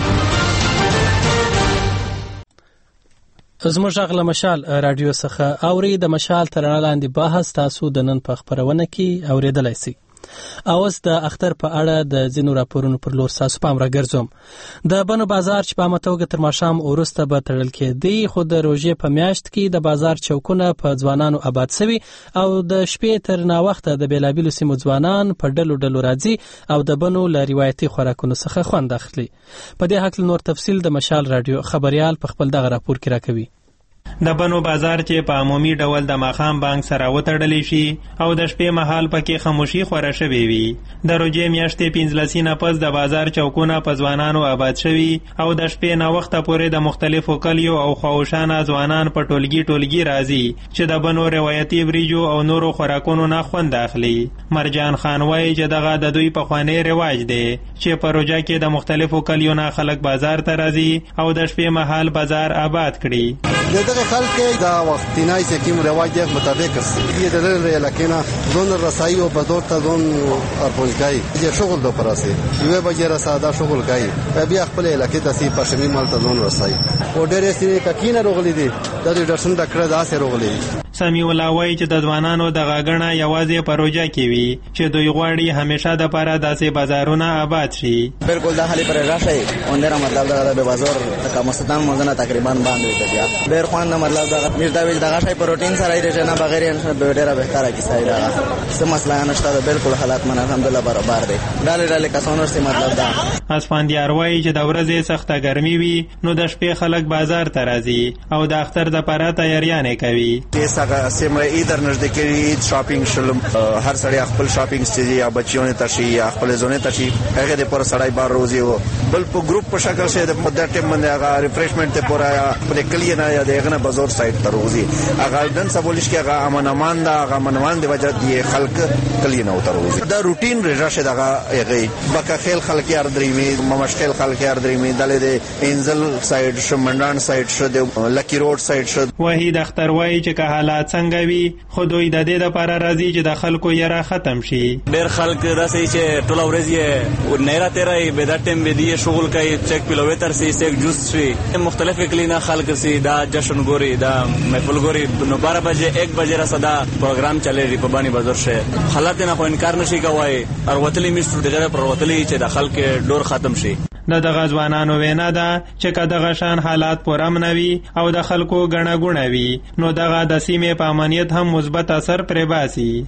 زموږ غږ له مشال رادیو څخه اوري. د مشال تر رڼا لاندې بحث تاسو د نن په خپرونه کې اورېدلی شئ. اوس د اختر په اړه د ځینو راپورونو پر لور ستاسو پام راګرځوم. د بنو بازار چې په عامه توګه تر ماښام وروسته به تړل کېدی، خو د روژې په میاشت کې د بازار چوکونه په ځوانانو آباد سوي او د شپې تر ناوخته د بېلابېلو سیمو ځوانان په ډلو ډلو راځي او د بنو له روایتي خوراکونو څخه خوند اخلي. په دې هکله نور تفصیل د مشال رادیو خبریال په خپل دغه راپور کې راکوي. د بنو بازار چې په عمومي ډول د ماښام بانک سره وتړلی شي او د شپې مهال پکې خاموشي خوره شوې وي. د روژې میاشتې 15 نه پس د بازار چوکونه په ځوانانو آباد شوي او د شپې ناوخته پورې د مختلفو کلیو او خواوشانه ځوانان په ټولګي راځي چې د بنو روایتي وریجو او نورو خوراکونو نه خوند اخلي. مرجان خان وایي چې دغه د دوی پخوانی رواج دی چې په روژه کې د مختلفو کلیو نه خلک بازار ته راځي او د شپې مهال بازار آباد کړي. دغه خلک دا وختینای سکیم رواج دی مطابق است. دې د لری لکینا زون رسایي او بدور ته زون ارپونځای دې شغل د پراسي یو بجره ساده شغل کوي بیا خپل علاقې د سی پښمن مال ته زون رسایي او ډېر سي ککینه روغلي دي د درشن د کړه داسې روغلي. سمیع الله وایي چې د ځوانانو د غاګڼه یوازې په روژه کې وي چې دوی غواړي همیشه د پاره داسې بازارونه آباد شي. بالکل دا خالی پر راشي اونډره مطلب دا د بازار تکامستان مونږ تقریبا باندې ته بیا ډېر خوان مطلب دا میردا ویل دا شای پروتین سره یې نه بغیر نه ډېر بهتره کیسه دا څه مسله نشته. بالکل حالات من الحمدلله برابر دي. ډاله کسانو سره مطلب دا اسفندیار وایي چې د ورځې سخته ګرمي وي نو د شپې خلک بازار ته راځي او د اختر د پاره تیاریانې کوي. سیمه ایدر نږدې کړي شاپینګ شلم هر سړی خپل شاپینګ سټیجي یا بچیونه تشي یا خپل زونه تشي هغه د پر سړی بار روزي وو بل په ګروپ په شکل شه د مدته ټیم باندې هغه ریفریشمنت ته پورا په کلی نه یا دغه بازار سایت ته روزي هغه دن سبولیش کې هغه امنمان دا هغه منوان دی وجه دی خلک کلی نه وته روزي دا روټین رژه شه دغه هغه بکه خیل خلک یار درېمي ممشکل خلک یار درېمي دله د انزل سایت شمندان سایت شو د لکی روډ سایت شو. وحید اختر وایي چې که حالات څنګه وي خو دوی د دې لپاره راځي چې د خلکو یره ختم شي. ډېر خلک راسي چې ټول ورځ یې نه راته به دا ټیم به دی شغل کوي چک کیلومتر سي سیک جوس شي مختلف کلینا خلک سي دا جشن ګوري دا محفل ګوري نو 12 بجے 1 بجے را صدا پروګرام چلے په بانی بازار شه حالات نه خو انکار نشي کوي او وتلی مستر دغه پر وتلی چې د خلک ډور ختم شي. دغه ځوانانو وینا ده چې کداغه شان حالات پورم نوي او د خلکو غڼه غونه وي نو دغه د سیمې په امنیت هم مثبت اثر پرې باسي.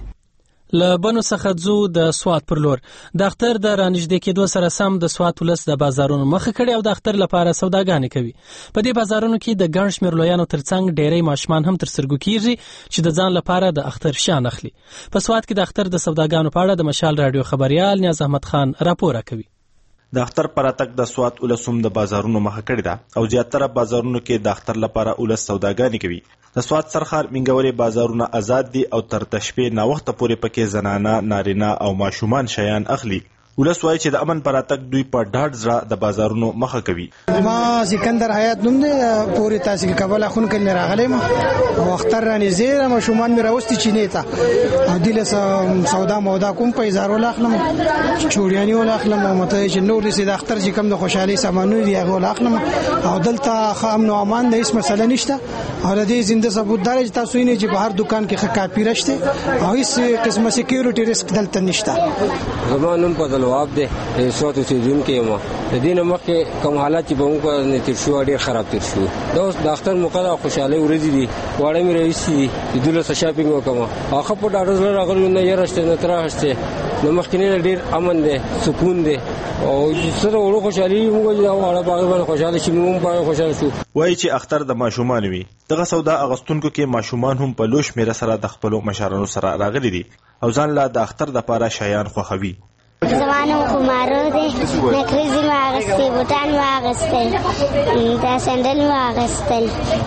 له بنو څخه ځو د سوات پر لور. د اختر د رانږدې کېدو سره سم د سوات ولس د بازارونو مخه کړي او د اختر لپاره سوداګانې کوي. په دې بازارونو کې د ګڼ شمېر لویانو ترڅنګ ډېری ماشومان هم تر سترګو کېږي چې د ځان لپاره د اختر شیان اخلي. په سوات کې د اختر د سوداګانو په اړه د مشال رادیو خبریال نیاز احمد خان راپور کوي. د اختر پر اتک د سوات ولسوم د بازارونو مخه کړي ده او زیاتره بازارونو کې د اختر لپاره ولس سوداګانې کوي. د سوات سرخار منګوري بازارونه آزاد دي او تر تشبيه نا وخت پورې پکې زنانه نارینه او ماشومان شیان اخلي. ولس وایي چې د امن پر راتګ دوی په ډاډ زړه د بازارونو مخه کوي. ما سکندر حیات نوم دی، پورې تاسو کې کابل اخون کې راغلی ما او اختر راني زیره مشومان مې راوستي چینه ته او دله سودا مودا کوم پیزار ول اخلم چوریانی ول اخلم او مته چې نور دې د اختر چې کم د خوشحالي سامانو دی هغه ول اخلم او دلته امن او امان د هیڅ مسله نشته او د دې زنده ثبوت دار چې تاسو یې چې بهر دکان کې کاپی راشته او هیڅ قسمه سکیورټي ریسک دلته نشته. زمونږ په دلواب دی سوتو سیزون کې ما د دینه مخکې کوم حالات چې به موږ نه تیر شو ډیر خراب تیر شو. دا اوس د اختر مقدار خوشاله ورځې دي واړه مې رئیسي د دله شاپینګ وکم هغه په ډاډ سره راغلی نه یارشته نه تراشته نو مخکې ډیر امن دی سکون دی او سره ورو خوشالي موږ دا واړه باغ خوشاله شي موږ په خوشاله شو. وایي چې اختر د ماشومان وي. دغه سودا اغستونکو کې ماشومان هم په لوش میره سره د خپل مشرانو سره راغلي دي او ځان لا د اختر د پاره شایان خوخوي. زمانو خمارو دی نکریزی واغستی بوتان واغستی دا سندل واغستل.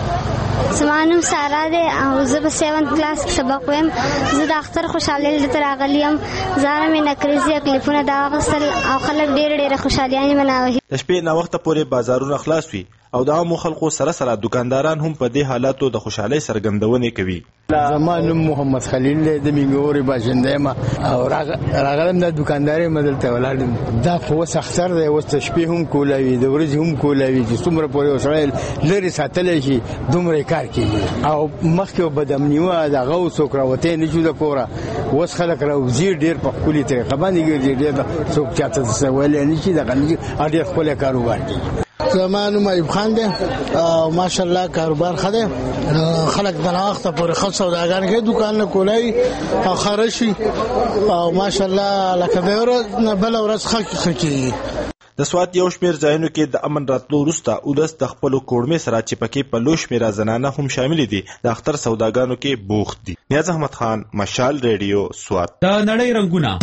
زمانو سارا دی او زه په 7th کلاس کې سبق وایم. زه د اختر خوشاله لته راغلیم زاره مې نکریزی کلیپونه دا واغستل او خلک ډېر خوشالیانې مناوي. د شپې نا وخت پورې بازارونه خلاص وي او د عامو خلکو سره دکانداران هم په دې حالاتو د خوشحالۍ څرګندونې کوي. زمانو محمد خلیل د میګوري باشنده ما او راغلم د دکانداري مدلته ولادم دا خو اختر دی اوس شپې هم کولاوي د ورځې هم کولاوي چې څومره پورې وسایل لري ساتل شي دومره کار کوي او مخکې بدامنیو د غو سوکراوته نه جوړ کوره اوس خلک راوځي ډیر په کلی طریقه باندې ګرځي ډیر څوک چاته سوال نه شي دغه اړ خپل کاروبار کوي. زمانو مایب خان دی او ماشاءالله کاروبار خده خلک د وخت پورې خاص سوداګان کې دکان نه کولای او خرشي او ماشاءالله لکه به ورځ نه بل ورځ خکې. د سوات یو شمیر ځایونو کې د امن راتلو وروسته اولس د خپل کورمې سره چې پکې په لوش میرا زنانه هم شامل دي د اختر سوداګانو کې بوخت دي. نیاز احمد خان، مشال ریډیو، سوات. د نړۍ رنگونه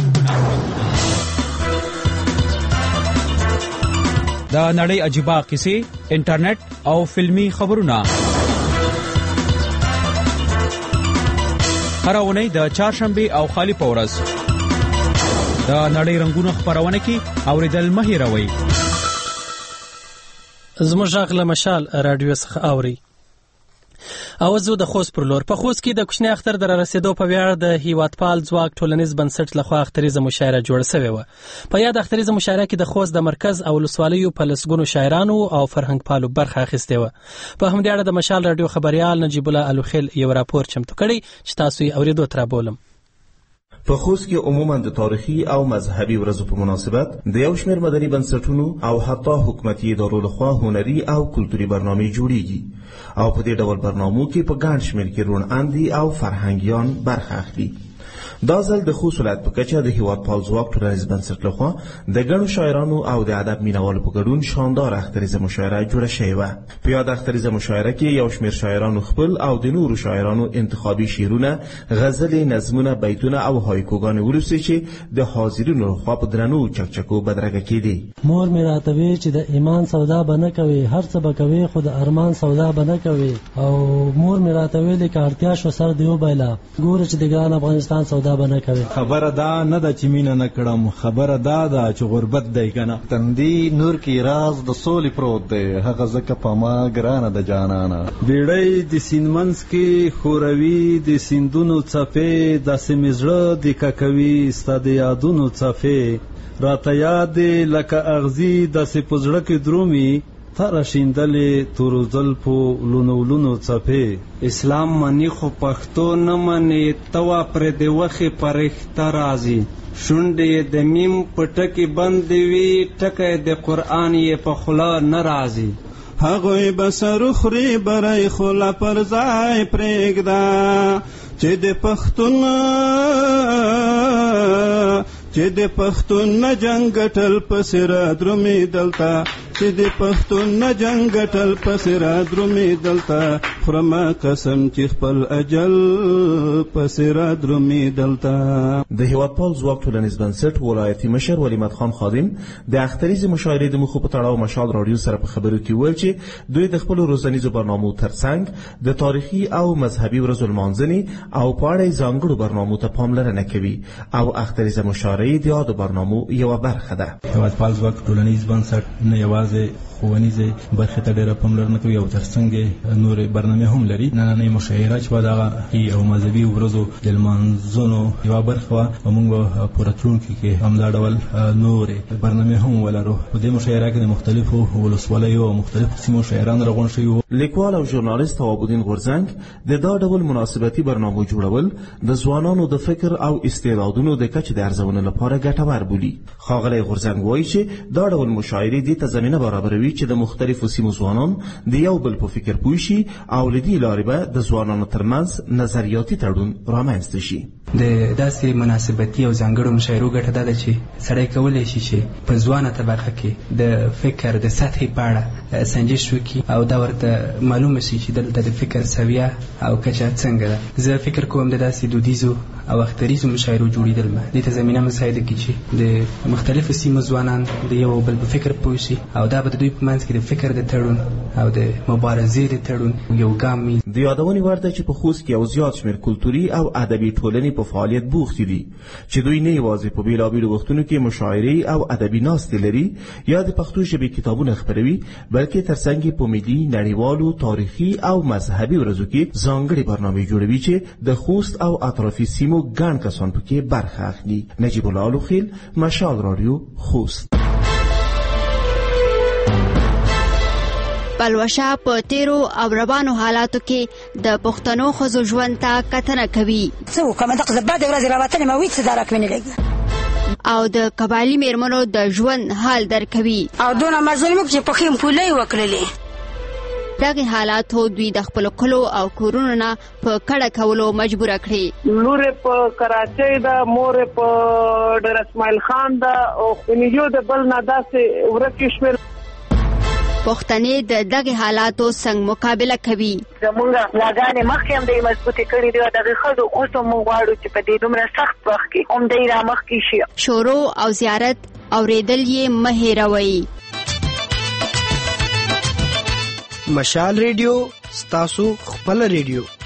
د نړۍ عجیبه قصې، انټرنیټ او فلمی خبرونه هر اونۍ د چهارشنبه او خالی په ورځ د نړۍ رنگونه خبرونه کې اوریدل مه هېروئ. زموږ غږ له مشال رادیو څخه اوري. او زه د خوست پر لور په خوست کې د کوچنی اختر در رسیدو په ویاړ د هیوادپال ځواک ټولنیز بنسټ لخوا اختریزه مشاعره جوړه شوې و. په یاد اختریزه مشاعره کې د خوست د مرکز او ولسوالیو په لسګونو شاعرانو او فرهنګ پالو برخه اخیستې و. په همدې اړه د مشال رادیو خبريال نجیب الله الوخیل یو راپور چمتو کړی چې تاسو یې اوریدو تر بولم. په خوست کې عموما د تاریخي او مذهبي ورځو په مناسبت د یو شمېر مدني بنسټونو او حتی حکومتي ادارو لخوا هنري او کلتوري برنامې جوړیږي او په دې ډول برنامو کې په ګڼ شمېر کې روڼ اندي او فرهنګیان برخه اخلي. دا ځل د خوست ولایت په کچه د هیوادپال ځواک ټولنیز بنسټ لخوا د ګڼو شاعرانو او د ادب مینوالو په ګډون شاندار اختریزه مشاعره جوړه شوې وه. په یاد اختریزه مشاعره کې یو شمېر شاعرانو خپل او د نورو شاعرانو انتخابي شعرونه، غزلې، نظمونه، بیتونه او هایکوګانې ولوستې چې د حاضرینو لخوا په درنو چکچکو بدرګه کېدې. مور مې راته وی چې د ایمان سودا به نه کوي، هر څه به کوي خو د ارمان سودا به نه کوي. او مور مې راته ویلې که اړتیا شو سر دې وبایله، ګوره چې د ګران افغانستان سودا بنه کوي. خبره دا نه ده چې مینه نه کړم، خبره دا ده چې غربت دی کنه. تندي نور کې راز د سولې پروت دی، هغه ځکه په ما ګرانه د جانانه. بیړۍ د سیندمنځ کې خوروي د سیندونو څپې، داسې مې زړه د ککوي ستا د یادونو څپې، راته یاد لکه اغزي داسې په زړه کې درومي، تر شیندلې تورو زلفو لونو څپې. اسلام منی خو پښتو نه منی، توا پر د وخې پرښته راځي، شونډې د میم په ټکي بند وي، ټکی د قرآن یې په خوله نه راځي. هغوی به سر خوري برای خوله پر ځای پرېږده، چې د پښتون نه جنګ ګټل پسې را درومي دلته، چې د پښتون نه جنګ ګټل پسې را درومې دلته خورمه قسم چې خپل اجل پسې را درومې دلته. د هیوادپال ځواک ټولنیز بنسټ ولایتي مشر ولیمت خان خادم د اختریزې مشاعرې د موخو په تړاو مشال راډیو سره په خبرو کې وویل چې دوی د خپلو روزنیزو برنامو ترڅنګ د تاریخي او مذهبي ورځو لمانځنې او په اړه یې ځانګړو برنامو ته پاملرنه کوي او اختریزه مشاعرې د یادو برنامو یوه برخه ده. هیوادپال ځواک ټولنیز بنسټ نه یوازې ښوونیزې برخې ته ډېره پاملرنه کوي او ترڅنګ نورې برنامې هم لري. نننۍ مشاعره چې به د هغه او مذهبي ورځو د لمانځنو یوه برخه وه او موږ به په راتلونکي کې همدا ډول نورې برنامې هم ولرو. په دې مشاعره کې د مختلفو ولسوالیو او مختلفو سیمو شاعران راغونډ شوي وو. لیکوال او ژورنالیست توابالدین غورځنګ د دا ډول مناسبتي برنامو جوړول د ځوانانو د فکر او استعدادونو د کچې د ارزونې لپاره ګټور بولي. ښاغلی غورځنګ وایي چې دا ډول مشاعرې دې ته زمینه برابروي چې د مختلفو سیمو ځوانان د یو بل په فکر پوه شي او له دې لارې به د ځوانانو ترمنځ نظریاتي تړون رامنځته شي. د داسې مناسبتي او ځانګړو مشاعرو ګټه دا ده چې سړی کولی شي چې په ځوانه طبقه کې د فکر د سطحې په اړه سنجش وکړي او دا ورته معلومه شي چې دلته د فکر سویه او کچه څنګه ده. زه فکر کوم د داسې دودیزو او اختریزو مشاعرو جوړېدل به دې ته زمینه مساعده کړي چې د مختلفو سیمو ځوانان د یو بل په فکر پوه شي او دا به د دوی په منځ کې د فکر د تړون او د مبارزې د تړون یو ګام وي. د یادونې وړ ده چې په خوست کې یو زیات شمېر کلتوري او ادبي ټولنې په فعالیت بوختې دي چې دوی نه یوازې په بېلابېلو وختونو کې مشاعرې او ادبي ناستې لري یا د پښتو ژبې کتابونه خپروي، بلکې ترڅنګ یې په ملي، نړیوالو، تاریخي او مذهبي ورځو کې ځانګړې برنامې جوړوي چې د خوست او اطرافي سیمو ګڼ کسان پکې برخه اخلي. نجیب الله الوخیل، مشال راډیو، خوست. پلوشه په تیرو او روانو حالاتو کې د پښتنو ښځو ژوند ته کتنه کوي. څه وکړم دغه زباده ورځې راوتلې ما ویڅ درک مې نه لګي او د قبایلي میرمنو د ژوند حال درکوي او دونه مظلوم چې په خیم پولې وکړلې. دغه حالاتو دوی د خپل کلو او کورونو نه په کډه کولو مجبور کړي. لور په کراچۍ ده، مور په ډېر اسماعیل خان ده او خونیو د بل نه داسې ورکې شمېر پښتنې د دغه حالاتو څنګه مقابله کوي. زمونږ غلاګانې مخکې هم دوی مضبوطې کړي دي او دغه ښځو اوس هم موږ غواړو چې په دې دومره سخت وخت کې هم دوی رامخکې شي. شورو او زیارت اورېدل یې مه هېروئ. مشال ریډیو ستاسو خپل ریډیو.